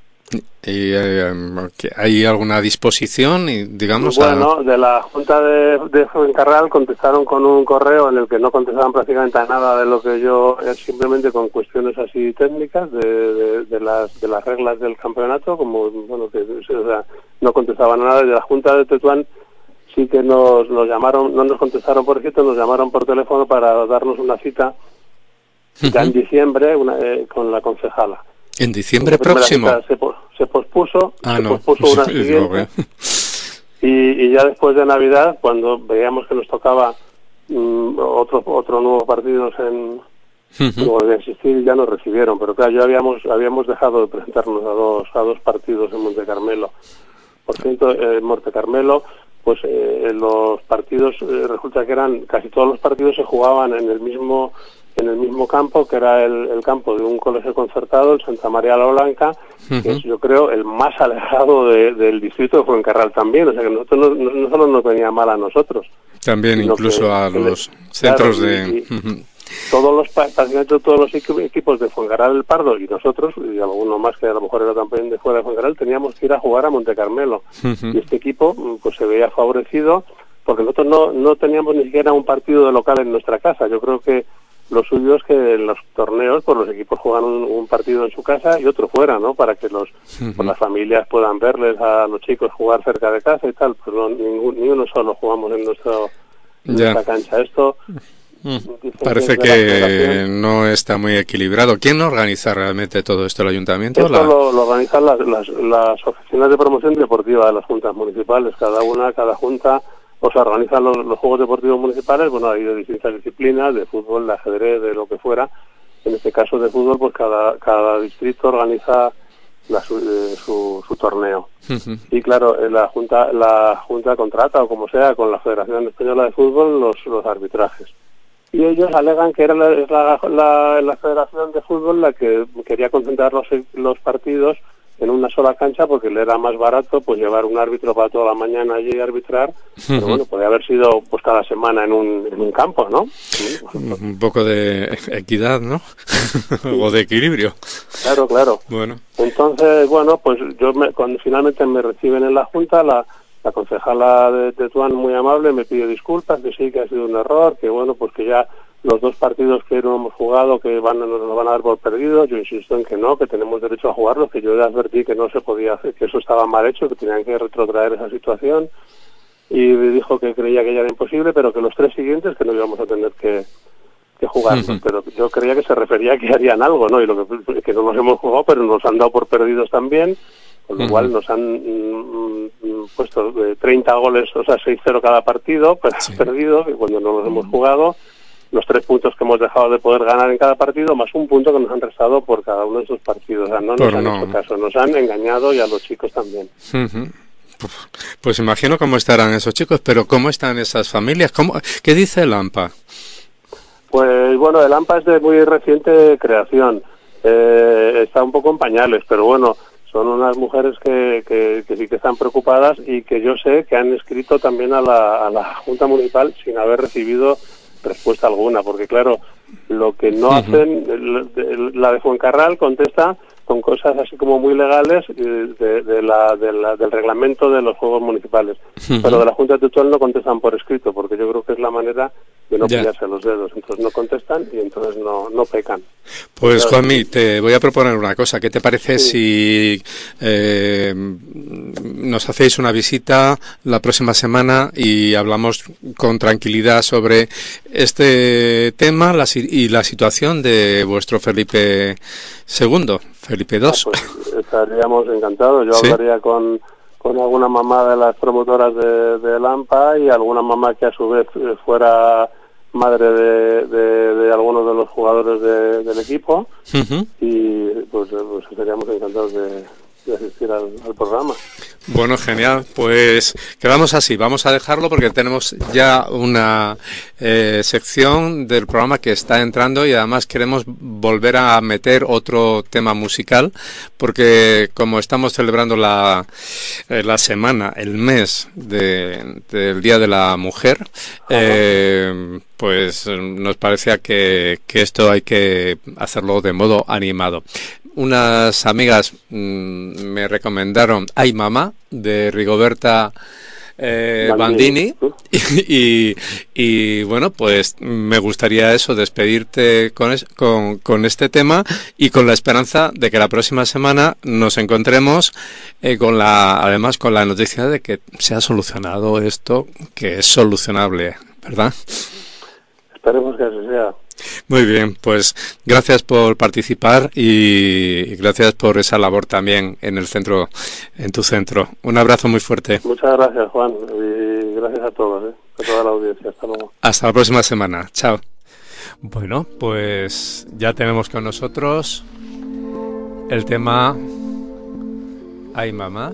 S1: ¿Y eh, hay alguna disposición, digamos?
S7: Bueno,
S1: a...
S7: de la Junta de, de Fuencarral contestaron con un correo en el que no contestaban prácticamente nada de lo que yo, simplemente con cuestiones así técnicas de, de, de las de las reglas del campeonato, como, bueno, que o sea, no contestaban nada. De la Junta de Tetuán sí que nos, nos llamaron, no nos contestaron por escrito, nos llamaron por teléfono para darnos una cita uh-huh. ya en diciembre una, eh, con la concejala.
S1: ¿En diciembre próximo?
S7: Se, se pospuso,
S1: ah,
S7: se
S1: no.
S7: pospuso una siguiente. Y, y ya después de Navidad, cuando veíamos que nos tocaba mmm, otro otro nuevos partidos en uh-huh. no volví a existir, ya nos recibieron, pero claro, ya habíamos habíamos dejado de presentarnos a dos a dos partidos en Monte Carmelo. Por cierto, en Monte Carmelo, pues eh, los partidos eh, resulta que eran casi todos los partidos se jugaban en el mismo en el mismo campo, que era el, el campo de un colegio concertado, el Santa María la Blanca, uh-huh. que es, yo creo, el más alejado de, del distrito de Fuencarral también. O sea que nosotros no, no solo nos venía mal a nosotros.
S1: También incluso que, a los le, centros claro, de...
S7: Y, uh-huh. Todos los, prácticamente todos los equipos de Fuencarral el Pardo y nosotros, y alguno más que a lo mejor era también de fuera de Fuencarral, teníamos que ir a jugar a Monte Carmelo. Uh-huh. Y este equipo pues se veía favorecido porque nosotros no, no teníamos ni siquiera un partido de local en nuestra casa. Yo creo que lo suyo es que en los torneos pues los equipos juegan un, un partido en su casa y otro fuera, ¿no? Para que los uh-huh. pues, las familias puedan verles a los chicos jugar cerca de casa y tal. Pues no, ningún, ni uno solo jugamos en, nuestro, en nuestra cancha. Esto
S1: uh-huh. parece que no está muy equilibrado. ¿Quién organiza realmente todo esto? ¿El ayuntamiento?
S7: Esto la... lo, lo organizan las, las, las oficinas de promoción deportiva de las juntas municipales. Cada una, cada junta... O sea, organizan los, los juegos deportivos municipales, bueno, hay de distintas disciplinas, de fútbol, de ajedrez, de lo que fuera. En este caso de fútbol, pues cada cada distrito organiza la, su, eh, su, su torneo. Uh-huh. Y claro, la junta la junta contrata, o como sea, con la Federación Española de Fútbol, los, los arbitrajes. Y ellos alegan que era la, es la, la, la Federación de Fútbol la que quería concentrar los, los partidos en una sola cancha porque le era más barato pues llevar un árbitro para toda la mañana allí y arbitrar, uh-huh. pero bueno, podría haber sido pues cada semana en un, en un campo, ¿no? Sí, pues,
S1: un poco de equidad, ¿no? O de equilibrio.
S7: Claro, claro.
S1: Bueno.
S7: Entonces, bueno, pues yo me, cuando finalmente me reciben en la Junta, la, la concejala de Tetuán muy amable me pide disculpas, que sí, que ha sido un error, que bueno, pues que ya los dos partidos que no hemos jugado que van nos los van a dar por perdidos. Yo insisto en que no, que tenemos derecho a jugarlos, que yo ya advertí que no se podía hacer, que eso estaba mal hecho, que tenían que retrotraer esa situación, y dijo que creía que ya era imposible, pero que los tres siguientes que no íbamos a tener que, que jugarlos. Uh-huh. Pero yo creía que se refería a que harían algo, ¿no? Y lo que, que no los hemos jugado, pero nos han dado por perdidos también, con lo uh-huh. cual nos han mm, puesto eh, treinta goles, o sea, seis cero cada partido, pero sí. perdido, que cuando no los hemos jugado, los tres puntos que hemos dejado de poder ganar en cada partido, más un punto que nos han restado por cada uno de esos partidos. O sea, no nos han no. hecho caso, nos han engañado y a los chicos también.
S1: Uh-huh. Pues imagino cómo estarán esos chicos, pero ¿cómo están esas familias? ¿Cómo, ¿Qué dice el AMPA?
S7: Pues bueno, el AMPA es de muy reciente creación, eh, está un poco en pañales, pero bueno, son unas mujeres que, que, que sí que están preocupadas y que yo sé que han escrito también a la, a la Junta Municipal sin haber recibido respuesta alguna, porque claro, lo que no uh-huh. hacen, la de Fuencarral contesta con cosas así como muy legales de, de la, de la, del reglamento de los juegos municipales, uh-huh. pero de la Junta de Tetuán no contestan por escrito, porque yo creo que es la manera de no yeah. pillarse los dedos, entonces no contestan y entonces no, no pecan.
S1: Pues claro, Juanmi, te voy a proponer una cosa, ¿qué te parece sí. si eh, nos hacéis una visita la próxima semana y hablamos con tranquilidad sobre este tema la, y la situación de vuestro Felipe segundo, Felipe dos?
S7: Ah, pues estaríamos encantados, yo ¿Sí? hablaría con con alguna mamá de las promotoras de, de Lampa y alguna mamá que a su vez fuera madre de, de, de algunos de los jugadores de, del equipo uh-huh. y pues, pues estaríamos encantados de, de asistir al, al programa.
S1: Bueno, genial, pues quedamos así, vamos a dejarlo porque tenemos ya una eh, sección del programa que está entrando y además queremos volver a meter otro tema musical porque como estamos celebrando la, eh, la semana, el mes de, del Día de la Mujer, eh, pues nos parecía que, que esto hay que hacerlo de modo animado. Unas amigas mmm, me recomendaron Ay Mamá de Rigoberta eh, Bandini y, y, y bueno, pues me gustaría eso, despedirte con, es, con, con este tema y con la esperanza de que la próxima semana nos encontremos eh, con la, además con la noticia de que se ha solucionado esto, que es solucionable, ¿verdad?
S7: Esperemos que así sea.
S1: Muy bien, pues gracias por participar y gracias por esa labor también en el centro, en tu centro. Un abrazo muy fuerte.
S7: Muchas gracias, Juan, y gracias a todos, ¿eh? A toda la audiencia. Hasta luego.
S1: Hasta la próxima semana. Chao. Bueno, pues ya tenemos con nosotros el tema Ay, mamá.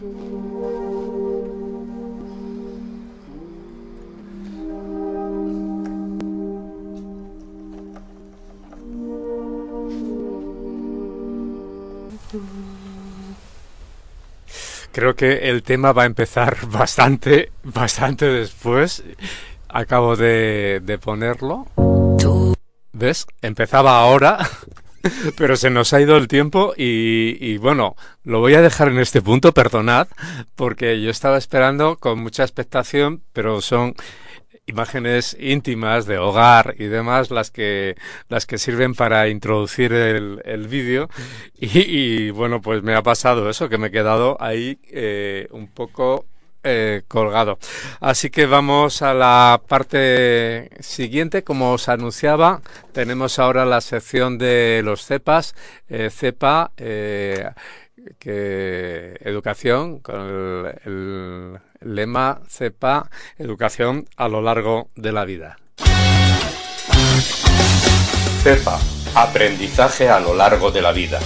S1: Creo que el tema va a empezar bastante, bastante después. Acabo de, de ponerlo. ¿Ves? Empezaba ahora, pero se nos ha ido el tiempo y, y bueno, lo voy a dejar en este punto, perdonad, porque yo estaba esperando con mucha expectación, pero son imágenes íntimas de hogar y demás las que las que sirven para introducir el, el vídeo y, y bueno, pues me ha pasado eso, que me he quedado ahí eh, un poco eh, colgado. Así que vamos a la parte siguiente. Como os anunciaba, tenemos ahora la sección de los cepas, eh, cepa eh, que educación, con el, el lema CEPA, educación a lo largo de la vida. CEPA, aprendizaje a lo largo de la vida.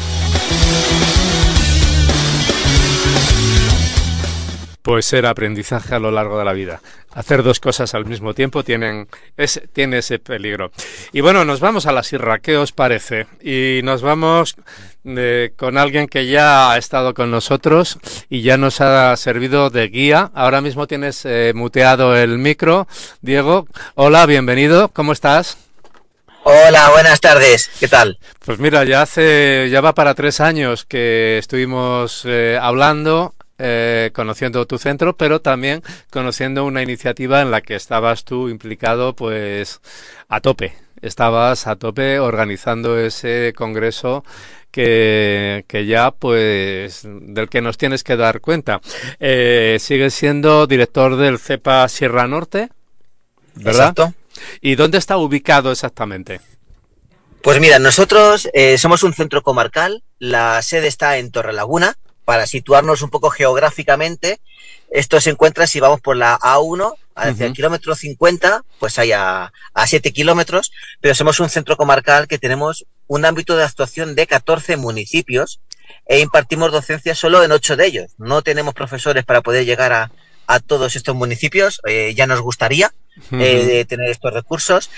S1: Pues ser aprendizaje a lo largo de la vida. Hacer dos cosas al mismo tiempo tienen, es, tiene ese peligro. Y bueno, nos vamos a la sierra, ¿qué os parece? Y nos vamos eh, con alguien que ya ha estado con nosotros y ya nos ha servido de guía. Ahora mismo tienes eh, muteado el micro. Diego, hola, bienvenido, ¿cómo estás?
S8: Hola, buenas tardes, ¿qué tal?
S1: Pues mira, ya hace, ya va para tres años que estuvimos eh, hablando, Eh, conociendo tu centro, pero también conociendo una iniciativa en la que estabas tú implicado pues a tope. Estabas a tope organizando ese congreso que, que ya pues del que nos tienes que dar cuenta. Eh, sigues siendo director del CEPA Sierra Norte, ¿verdad?
S8: Exacto.
S1: ¿Y dónde está ubicado exactamente?
S8: Pues mira, nosotros eh, somos un centro comarcal, la sede está en Torrelaguna. Para situarnos un poco geográficamente, esto se encuentra si vamos por la A uno, hacia uh-huh. el kilómetro cincuenta, pues hay a, a siete kilómetros, pero somos un centro comarcal que tenemos un ámbito de actuación de catorce municipios e impartimos docencia solo en ocho de ellos. No tenemos profesores para poder llegar a, a todos estos municipios, eh, ya nos gustaría uh-huh. eh, tener estos recursos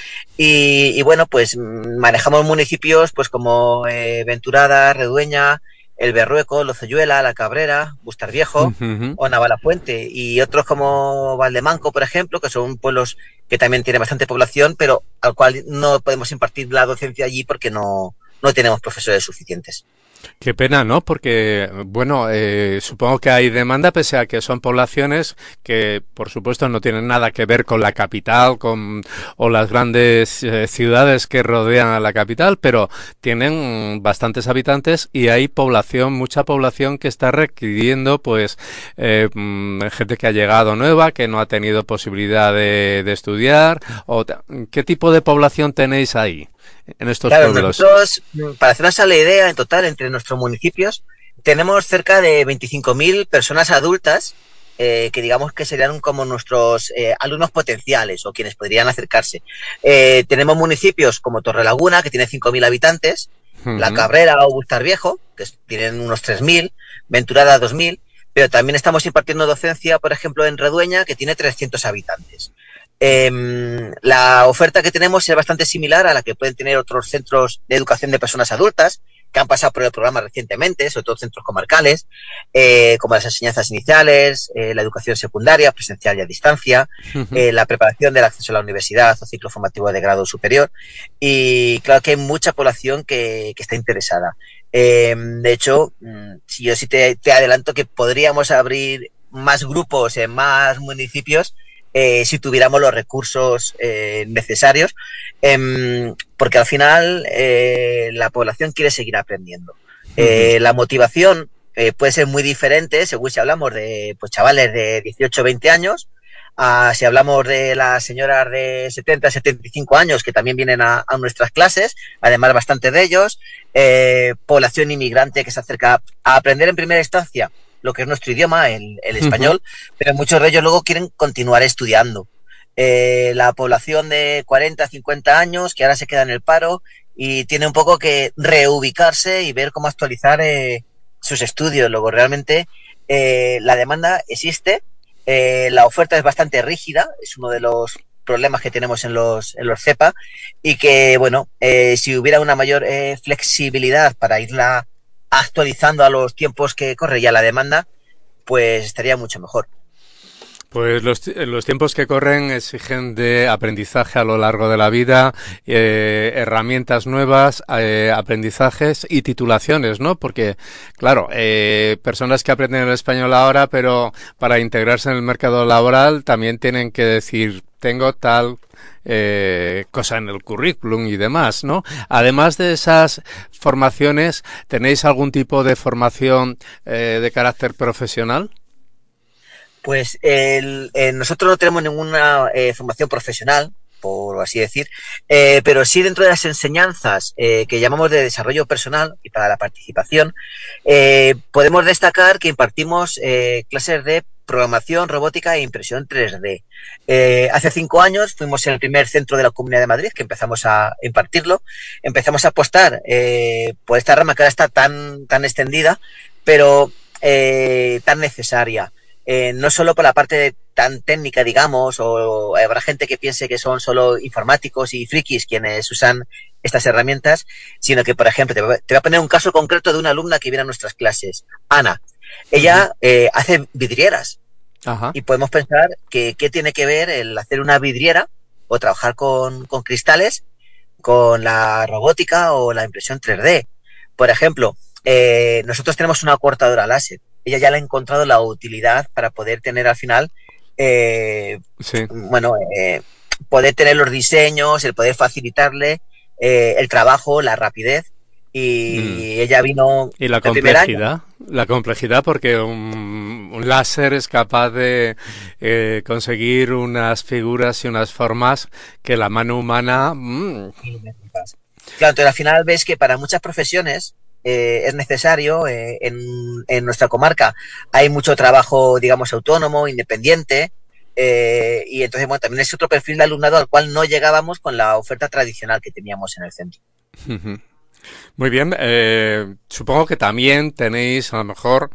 S8: y, y bueno, pues manejamos municipios pues como eh, Venturada, Redueña, El Berrueco, Lozoyuela, La Cabrera, Bustarviejo uh-huh. o Navalafuente y otros como Valdemanco, por ejemplo, que son pueblos que también tienen bastante población, pero al cual no podemos impartir la docencia allí porque no, no tenemos profesores suficientes.
S1: Qué pena, ¿no? Porque, bueno, eh, supongo que hay demanda, pese a que son poblaciones que, por supuesto, no tienen nada que ver con la capital con o las grandes eh, ciudades que rodean a la capital, pero tienen bastantes habitantes y hay población, mucha población que está requiriendo, pues, eh, gente que ha llegado nueva, que no ha tenido posibilidad de, de estudiar. O, ¿qué tipo de población tenéis ahí? En estos
S8: claro,
S1: pueblos.
S8: Nosotros, para hacernos a la idea, en total, entre nuestros municipios, tenemos cerca de veinticinco mil personas adultas eh, que digamos que serían como nuestros eh, alumnos potenciales o quienes podrían acercarse. Eh, tenemos municipios como Torrelaguna, que tiene cinco mil habitantes, uh-huh. La Cabrera o Bustarviejo, que tienen unos tres mil, Venturada dos mil, pero también estamos impartiendo docencia, por ejemplo, en Redueña, que tiene trescientos habitantes. Eh, la oferta que tenemos es bastante similar a la que pueden tener otros centros de educación de personas adultas que han pasado por el programa recientemente, sobre todo centros comarcales, eh, como las enseñanzas iniciales, eh, la educación secundaria, presencial y a distancia, uh-huh. eh, la preparación del acceso a la universidad o ciclo formativo de grado superior. Y claro que hay mucha población que, que está interesada. Eh, de hecho, si yo sí te, te adelanto que podríamos abrir más grupos en más municipios Eh, si tuviéramos los recursos eh, necesarios, eh, porque al final eh, la población quiere seguir aprendiendo. Eh, uh-huh. La motivación eh, puede ser muy diferente según si hablamos de pues chavales de dieciocho o veinte años a, si hablamos de las señoras de setenta, setenta y cinco años que también vienen a, a nuestras clases, además bastante de ellos, eh, población inmigrante que se acerca a aprender en primera instancia lo que es nuestro idioma, el, el español, uh-huh. pero muchos de ellos luego quieren continuar estudiando. Eh, la población de cuarenta, cincuenta años que ahora se queda en el paro y tiene un poco que reubicarse y ver cómo actualizar eh, sus estudios. Luego realmente eh, la demanda existe, eh, la oferta es bastante rígida, es uno de los problemas que tenemos en los, en los CEPA, y que, bueno, eh, si hubiera una mayor eh, flexibilidad para irla actualizando a los tiempos que corre ya la demanda, pues estaría mucho mejor.
S1: Pues los, los tiempos que corren exigen de aprendizaje a lo largo de la vida, eh, herramientas nuevas, eh, aprendizajes y titulaciones, ¿no? Porque, claro, eh, personas que aprenden el español ahora, pero para integrarse en el mercado laboral también tienen que decir, tengo tal eh, cosa en el currículum y demás, ¿no? Además de esas formaciones, ¿tenéis algún tipo de formación eh, de carácter profesional?
S8: Pues el, eh, nosotros no tenemos ninguna eh, formación profesional, por así decir, eh, pero sí dentro de las enseñanzas eh, que llamamos de desarrollo personal y para la participación, eh, podemos destacar que impartimos eh, clases de programación, robótica e impresión tres D. Eh, hace cinco años fuimos el primer centro de la Comunidad de Madrid que empezamos a impartirlo. Empezamos a apostar eh, por esta rama que ahora está tan, tan extendida, pero eh, tan necesaria. Eh, no solo por la parte tan técnica, digamos, o, o habrá gente que piense que son solo informáticos y frikis quienes usan estas herramientas, sino que, por ejemplo, te voy, te voy a poner un caso concreto de una alumna que viene a nuestras clases, Ana. Ella eh, hace vidrieras. Ajá. Y podemos pensar que qué tiene que ver el hacer una vidriera o trabajar con, con cristales con la robótica o la impresión tres D. Por ejemplo, eh, nosotros tenemos una cortadora láser. Ella ya le ha encontrado la utilidad para poder tener al final, eh, sí. bueno, eh, poder tener los diseños, el poder facilitarle eh, el trabajo, la rapidez. Y mm. ella vino
S1: y la complejidad la complejidad porque un, un láser es capaz de eh, conseguir unas figuras y unas formas que la mano humana mm.
S8: claro, entonces al final ves que para muchas profesiones eh, es necesario eh, en, en nuestra comarca hay mucho trabajo, digamos, autónomo, independiente, eh, y entonces bueno, también es otro perfil de alumnado al cual no llegábamos con la oferta tradicional que teníamos en el centro.
S1: Uh-huh. Muy bien, eh, supongo que también tenéis a lo mejor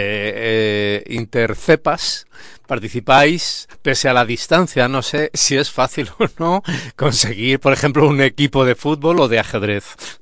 S1: eh, eh, intercepas, participáis pese a la distancia, no sé si es fácil o no conseguir, por ejemplo, un equipo de fútbol o de ajedrez.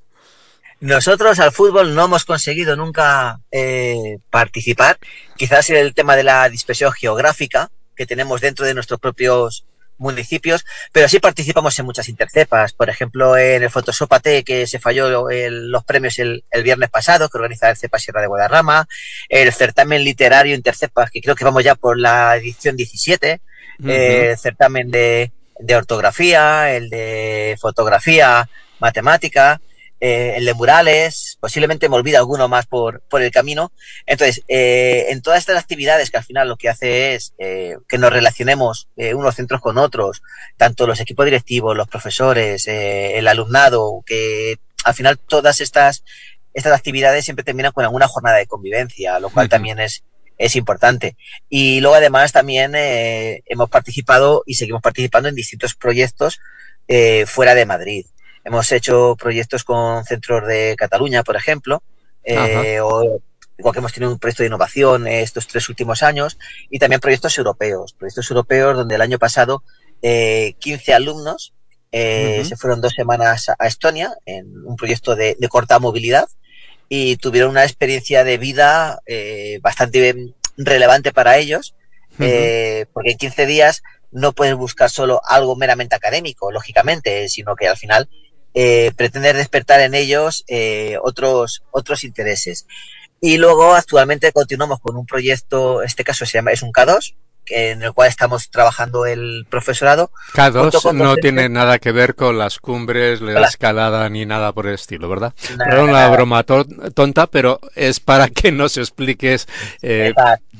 S8: Nosotros al fútbol no hemos conseguido nunca eh, participar, quizás el tema de la dispersión geográfica que tenemos dentro de nuestros propios municipios, pero sí participamos en muchas intercepas, por ejemplo en el Photoshop A T que se falló el, los premios el, el viernes pasado, que organiza el CEPA Sierra de Guadarrama, el certamen literario Intercepas, que creo que vamos ya por la edición diecisiete, uh-huh. eh, el certamen de, de ortografía, el de fotografía, matemática, eh, el de murales, posiblemente me olvide alguno más por, por el camino. Entonces, eh, en todas estas actividades que al final lo que hace es eh, que nos relacionemos eh, unos centros con otros, tanto los equipos directivos, los profesores, eh, el alumnado, que al final todas estas, estas actividades siempre terminan con alguna jornada de convivencia, lo cual uh-huh. también es, es importante. Y luego además también eh, hemos participado y seguimos participando en distintos proyectos eh, fuera de Madrid. Hemos hecho proyectos con centros de Cataluña, por ejemplo, eh, o igual que hemos tenido un proyecto de innovación estos tres últimos años, y también proyectos europeos, proyectos europeos donde el año pasado eh, quince alumnos eh, uh-huh. se fueron dos semanas a Estonia en un proyecto de, de corta movilidad y tuvieron una experiencia de vida eh, bastante relevante para ellos, uh-huh. eh, porque en quince días no puedes buscar solo algo meramente académico, lógicamente, sino que al final Eh, pretender despertar en ellos eh, otros otros intereses. Y luego actualmente continuamos con un proyecto, en este caso se llama, es un K dos, que, en el cual estamos trabajando el profesorado.
S1: K dos no tiene nada que ver con las cumbres, la Hola. escalada ni nada por el estilo, ¿verdad? Nada, Era una nada. broma to- tonta, pero es para que nos expliques. Eh...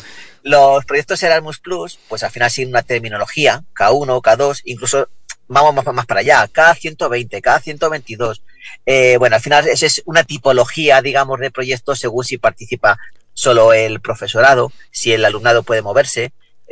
S8: Los proyectos Erasmus Plus, pues al final siguen una terminología, K uno, K dos, incluso vamos más, más para allá, K ciento veinte, K ciento veintidós. Eh, bueno, al final esa es una tipología, digamos, de proyectos según si participa solo el profesorado, si el alumnado puede moverse,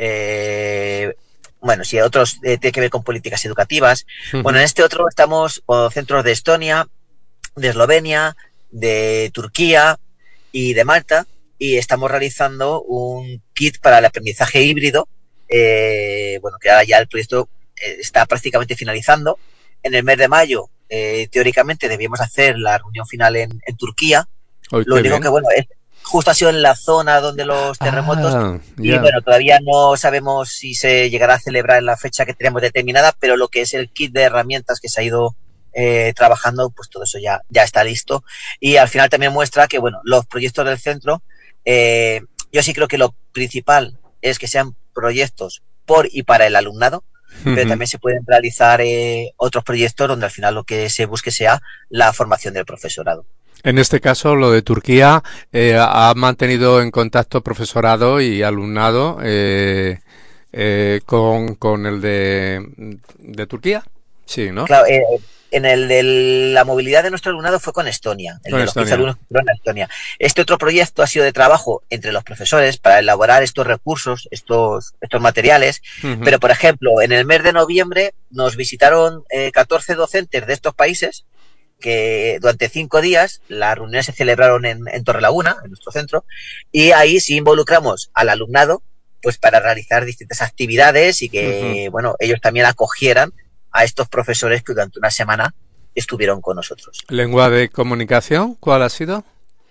S8: eh, bueno, si otros eh, tiene que ver con políticas educativas. Uh-huh. Bueno, en este otro estamos con centros de Estonia, de Eslovenia, de Turquía y de Malta, y estamos realizando un kit para el aprendizaje híbrido, eh, bueno, que ahora ya el proyecto eh, está prácticamente finalizando. En el mes de mayo, eh, teóricamente, debíamos hacer la reunión final en, en Turquía. Oh, Lo único bien. que, bueno, es, justo ha sido en la zona donde los terremotos, ah, yeah. y bueno, todavía no sabemos si se llegará a celebrar en la fecha que tenemos determinada, pero lo que es el kit de herramientas que se ha ido eh, trabajando, pues todo eso ya, ya está listo. Y al final también muestra que, bueno, los proyectos del centro, eh, yo sí creo que lo principal es que sean proyectos por y para el alumnado, uh-huh. pero también se pueden realizar eh, otros proyectos donde al final lo que se busque sea la formación del profesorado.
S1: En este caso, lo de Turquía, eh, ha mantenido en contacto profesorado y alumnado eh, eh, con, con el de, de Turquía. Sí, ¿no?
S8: Claro, eh, en el de la movilidad de nuestro alumnado fue con Estonia, el con de los quince alumnos que fueron a Estonia. Este otro proyecto ha sido de trabajo entre los profesores para elaborar estos recursos, estos, estos materiales, uh-huh. pero por ejemplo, en el mes de noviembre nos visitaron eh, catorce docentes de estos países, que durante cinco días las reuniones se celebraron en, en Torrelaguna, en nuestro centro, y ahí sí involucramos al alumnado pues para realizar distintas actividades y que, uh-huh. bueno, ellos también acogieran a estos profesores que durante una semana estuvieron con nosotros.
S1: ¿Lengua de comunicación cuál ha sido?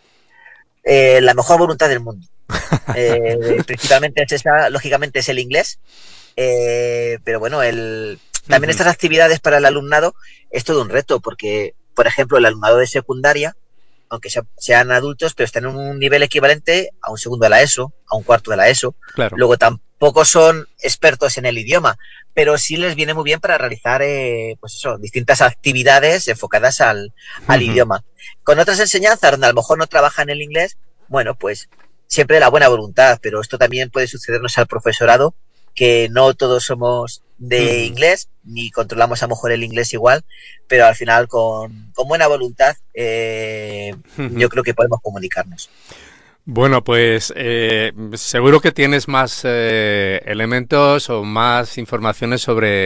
S8: Eh, la mejor voluntad del mundo. Eh, principalmente es esa, lógicamente es el inglés, eh, pero bueno, el, también uh-huh. estas actividades para el alumnado es todo un reto, porque por ejemplo, el alumnado de secundaria, aunque sea, sean adultos, pero están en un nivel equivalente a un segundo de la ESO, a un cuarto de la ESO.
S1: Claro.
S8: Luego tampoco son expertos en el idioma, pero sí les viene muy bien para realizar, eh, pues eso, distintas actividades enfocadas al, al uh-huh. idioma. Con otras enseñanzas, donde a lo mejor no trabajan el inglés, bueno, pues siempre la buena voluntad, pero esto también puede sucedernos al profesorado, que no todos somos de uh-huh. inglés, ni controlamos a lo mejor el inglés igual, pero al final con, con buena voluntad eh, uh-huh. yo creo que podemos comunicarnos.
S1: Bueno, pues eh, seguro que tienes más eh, elementos o más informaciones sobre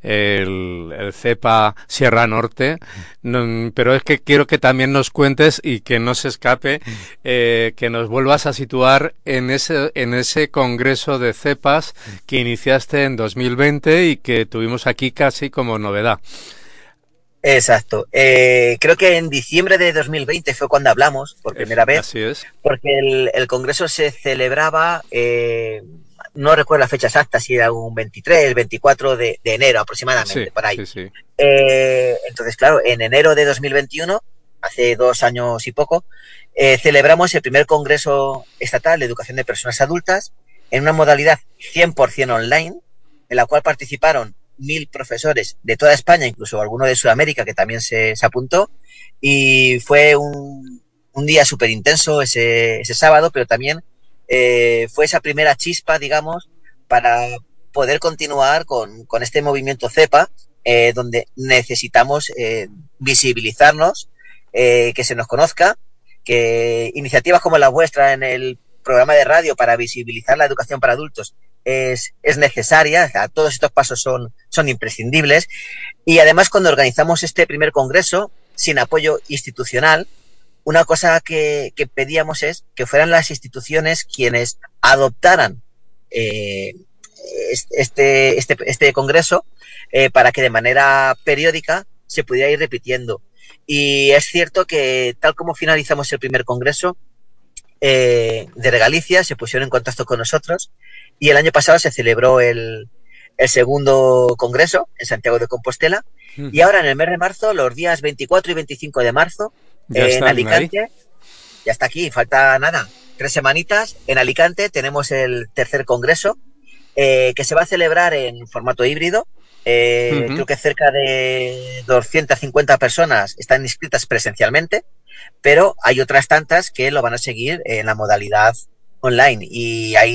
S1: el, el CEPA Sierra Norte, no, pero es que quiero que también nos cuentes y que no se escape, eh, que nos vuelvas a situar en ese en ese congreso de cepas que iniciaste en dos mil veinte y que tuvimos aquí casi como novedad.
S8: Exacto. Eh, creo que en diciembre de dos mil veinte fue cuando hablamos por primera vez.
S1: Así es.
S8: Porque el, el congreso se celebraba, eh, no recuerdo la fecha exacta, si era un veintitrés, veinticuatro de, de enero aproximadamente,
S1: sí,
S8: por ahí.
S1: Sí, sí.
S8: Eh, entonces, claro, en enero de dos mil veintiuno, hace dos años y poco, eh, celebramos el primer congreso estatal de educación de personas adultas en una modalidad cien por ciento online, en la cual participaron mil profesores de toda España, incluso alguno de Sudamérica que también se, se apuntó, y fue un, un día súper intenso ese, ese sábado, pero también eh, fue esa primera chispa, digamos, para poder continuar con, con este movimiento CEPA, eh, donde necesitamos eh, visibilizarnos, eh, que se nos conozca, que iniciativas como la vuestra en el programa de radio para visibilizar la educación para adultos es, es necesaria, o sea, todos estos pasos son, son imprescindibles, y además cuando organizamos este primer congreso sin apoyo institucional, una cosa que, que pedíamos es que fueran las instituciones quienes adoptaran eh, este, este, este congreso eh, para que de manera periódica se pudiera ir repitiendo. Y es cierto que tal como finalizamos el primer congreso, eh, de Galicia se pusieron en contacto con nosotros y el año pasado se celebró el, el segundo congreso en Santiago de Compostela. Uh-huh. Y ahora en el mes de marzo, los días veinticuatro y veinticinco de marzo, eh, en Alicante, ahí. Ya está aquí, falta nada, tres semanitas. En Alicante tenemos el tercer congreso eh, que se va a celebrar en formato híbrido. Eh, uh-huh. Creo que cerca de doscientas cincuenta personas están inscritas presencialmente, pero hay otras tantas que lo van a seguir en la modalidad online, y ahí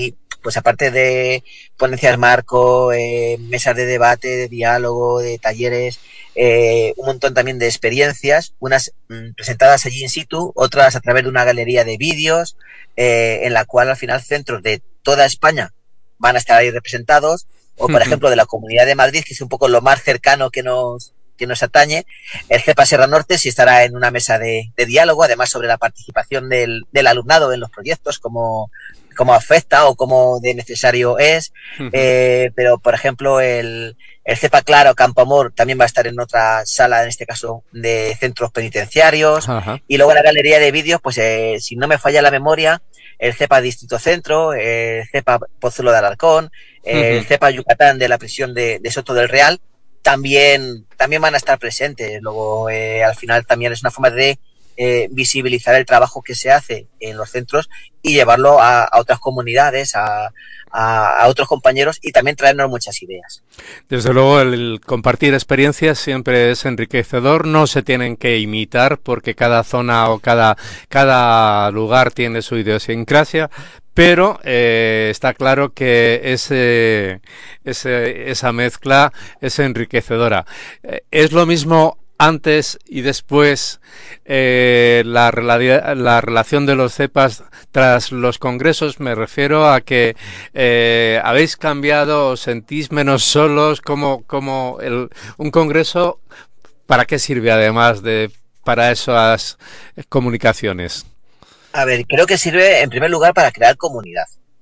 S8: pues aparte de ponencias marco, eh, mesas de debate, de diálogo, de talleres, eh, un montón también de experiencias, unas mm, presentadas allí in situ, otras a través de una galería de vídeos, eh, en la cual al final centros de toda España van a estar ahí representados, o por ejemplo de la Comunidad de Madrid, que es un poco lo más cercano que nos que nos atañe. El CEPA Sierra Norte sí estará en una mesa de, de diálogo, además sobre la participación del, del alumnado en los proyectos, cómo, cómo afecta o cómo de necesario es. Uh-huh. Eh, pero, por ejemplo, el, el CEPA Claro Campo Amor también va a estar en otra sala, en este caso, de centros penitenciarios. Uh-huh. Y luego en la galería de vídeos, pues eh, si no me falla la memoria, el CEPA Distrito Centro, el CEPA Pozuelo de Alarcón, el uh-huh. CEPA Yucatán de la prisión de, de Soto del Real, también, también van a estar presentes. Luego, eh, al final, también es una forma de eh, visibilizar el trabajo que se hace en los centros y llevarlo a, a otras comunidades, a, a, a otros compañeros y también traernos muchas ideas.
S1: Desde luego, el compartir experiencias siempre es enriquecedor. No se tienen que imitar porque cada zona o cada, cada lugar tiene su idiosincrasia. Pero eh, está claro que ese, ese, esa mezcla es enriquecedora. Eh, es lo mismo antes y después eh, la, la relación de los CEPAs tras los congresos. Me refiero a que eh, habéis cambiado, os sentís menos solos, como, como el, un congreso, ¿para qué sirve además de para esas comunicaciones?
S8: A ver, creo que sirve en primer lugar para crear comunidad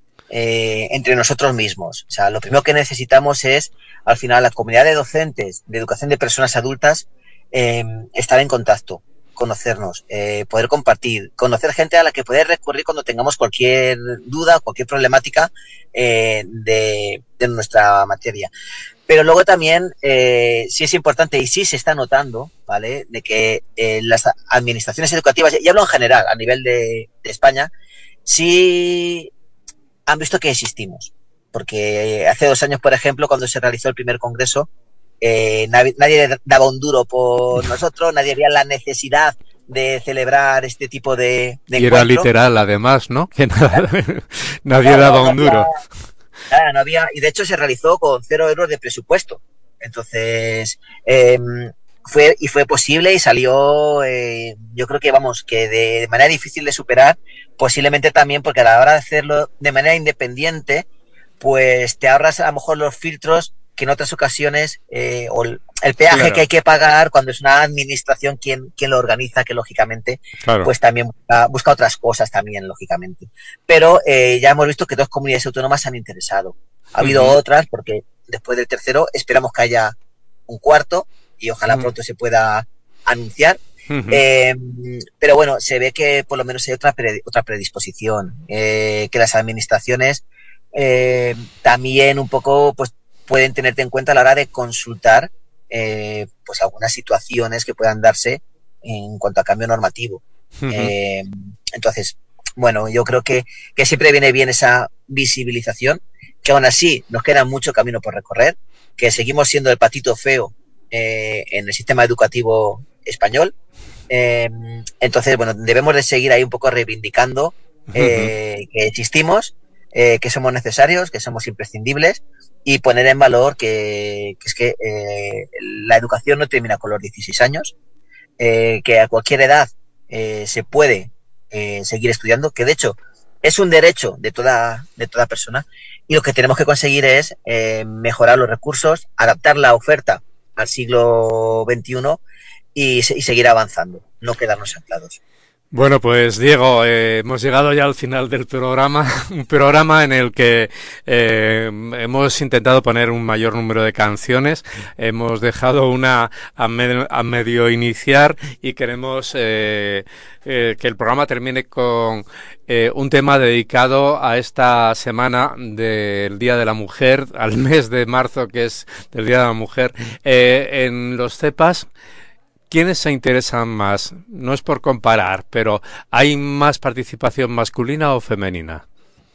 S8: eh, entre nosotros mismos. O sea, lo primero que necesitamos es, al final, la comunidad de docentes de educación de personas adultas, eh, estar en contacto, conocernos, eh, poder compartir, conocer gente a la que poder recurrir cuando tengamos cualquier duda, cualquier problemática eh, de, de nuestra materia. Pero luego también eh, sí es importante y sí se está notando, ¿vale?, de que eh, las administraciones educativas, y hablo en general a nivel de, de España, sí han visto que existimos. Porque hace dos años, por ejemplo, cuando se realizó el primer congreso, eh, nadie, nadie daba un duro por nosotros, nadie veía la necesidad de celebrar este tipo de, de
S1: y
S8: encuentro.
S1: Era literal, además, ¿no? Que nada, nadie
S8: claro,
S1: daba
S8: no
S1: un duro.
S8: Había, claro, no había, y de hecho se realizó con cero euros de presupuesto. Entonces, eh, fue y fue posible y salió, eh, yo creo que, vamos, que de, de manera difícil de superar, posiblemente también porque a la hora de hacerlo de manera independiente, pues te ahorras a lo mejor los filtros que en otras ocasiones, eh, o el, el peaje claro. que hay que pagar cuando es una administración quien, quien lo organiza, que lógicamente, claro. pues también busca, busca otras cosas también, lógicamente. Pero eh, ya hemos visto que dos comunidades autónomas se han interesado. Ha habido uh-huh. otras, porque después del tercero esperamos que haya un cuarto y ojalá uh-huh. pronto se pueda anunciar. Uh-huh. Eh, pero bueno, se ve que por lo menos hay otra, pre, otra predisposición, eh, que las administraciones eh, también un poco, pues, pueden tenerte en cuenta a la hora de consultar eh, pues algunas situaciones que puedan darse en cuanto a cambio normativo. Uh-huh. Eh, entonces, bueno, yo creo que, que siempre viene bien esa visibilización, que aún así nos queda mucho camino por recorrer, que seguimos siendo el patito feo eh, en el sistema educativo español. Eh, entonces, bueno, debemos de seguir ahí un poco reivindicando eh, uh-huh. que existimos, eh, que somos necesarios, que somos imprescindibles, y poner en valor que, que es que eh, la educación no termina con los dieciséis años, eh, que a cualquier edad eh, se puede eh, seguir estudiando, que de hecho es un derecho de toda, de toda persona, y lo que tenemos que conseguir es eh, mejorar los recursos, adaptar la oferta al siglo veintiuno y, y seguir avanzando, no quedarnos anclados.
S1: Bueno, pues Diego, eh, hemos llegado ya al final del programa, un programa en el que eh, hemos intentado poner un mayor número de canciones, hemos dejado una a, med- a medio iniciar y queremos eh, eh, que el programa termine con eh, un tema dedicado a esta semana del Día de la Mujer, al mes de marzo que es del Día de la Mujer. Eh, en los CEPAs, ¿quiénes se interesan más? No es por comparar, pero ¿hay más participación masculina o femenina?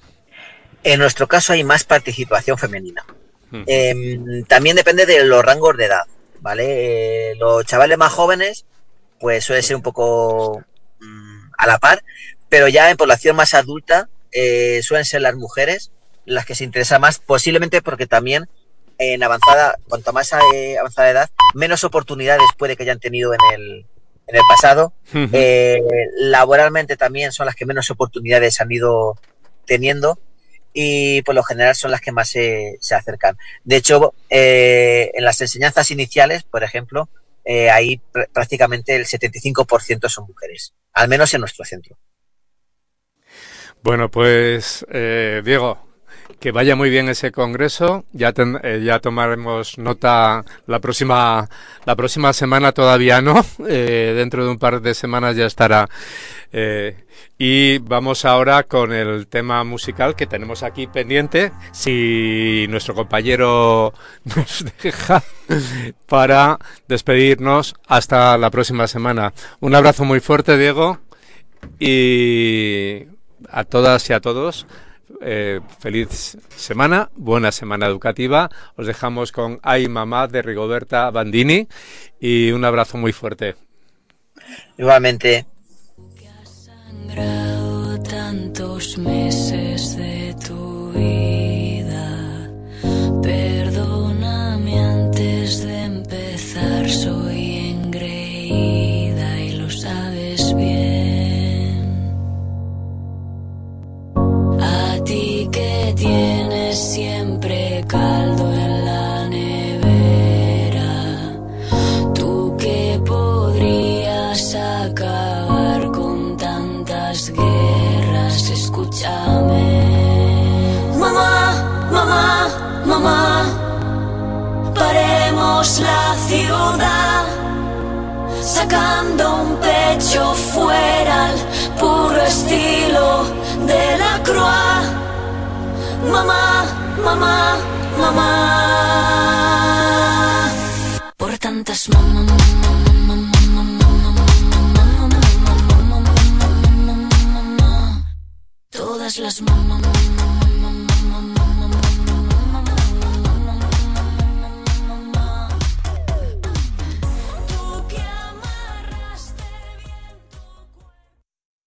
S8: En nuestro caso hay más participación femenina. Hmm. Eh, también depende de los rangos de edad, ¿vale? Eh, los chavales más jóvenes, pues suele ser un poco mmm, a la par, pero ya en población más adulta eh, suelen ser las mujeres las que se interesan más, posiblemente porque también en avanzada, cuanto más eh, avanzada edad, menos oportunidades puede que hayan tenido en el, en el pasado. Uh-huh. Eh, laboralmente también son las que menos oportunidades han ido teniendo y por lo general son las que más se, se acercan. De hecho, eh, en las enseñanzas iniciales, por ejemplo, eh, ahí pr- prácticamente el setenta y cinco por ciento son mujeres, al menos en nuestro centro.
S1: Bueno, pues eh, Diego, que vaya muy bien ese congreso. Ya ten, eh, ya tomaremos nota la próxima la próxima semana, todavía no. Eh, dentro de un par de semanas ya estará. Eh, y vamos ahora con el tema musical que tenemos aquí pendiente, si nuestro compañero nos deja, para despedirnos hasta la próxima semana. Un abrazo muy fuerte, Diego, y a todas y a todos. Eh, feliz semana, buena semana educativa. Os dejamos con Ay Mamá de Rigoberta Bandini y un abrazo muy fuerte.
S8: Igualmente.
S3: Sangrado tantos meses de tu vida, perdóname antes de empezar, soy engreída y lo sabes bien. A ti que tienes siempre caldo en la nevera, tú que podrías acabar con tantas guerras, escúchame. Mamá, mamá, mamá, paremos la ciudad, sacando un pecho fuera al puro estilo de la Croix. Mamá, mamá, mamá, por tantas mamá, mamá, mamá, mamá, mamá, mamá, todas las mamá, mamá.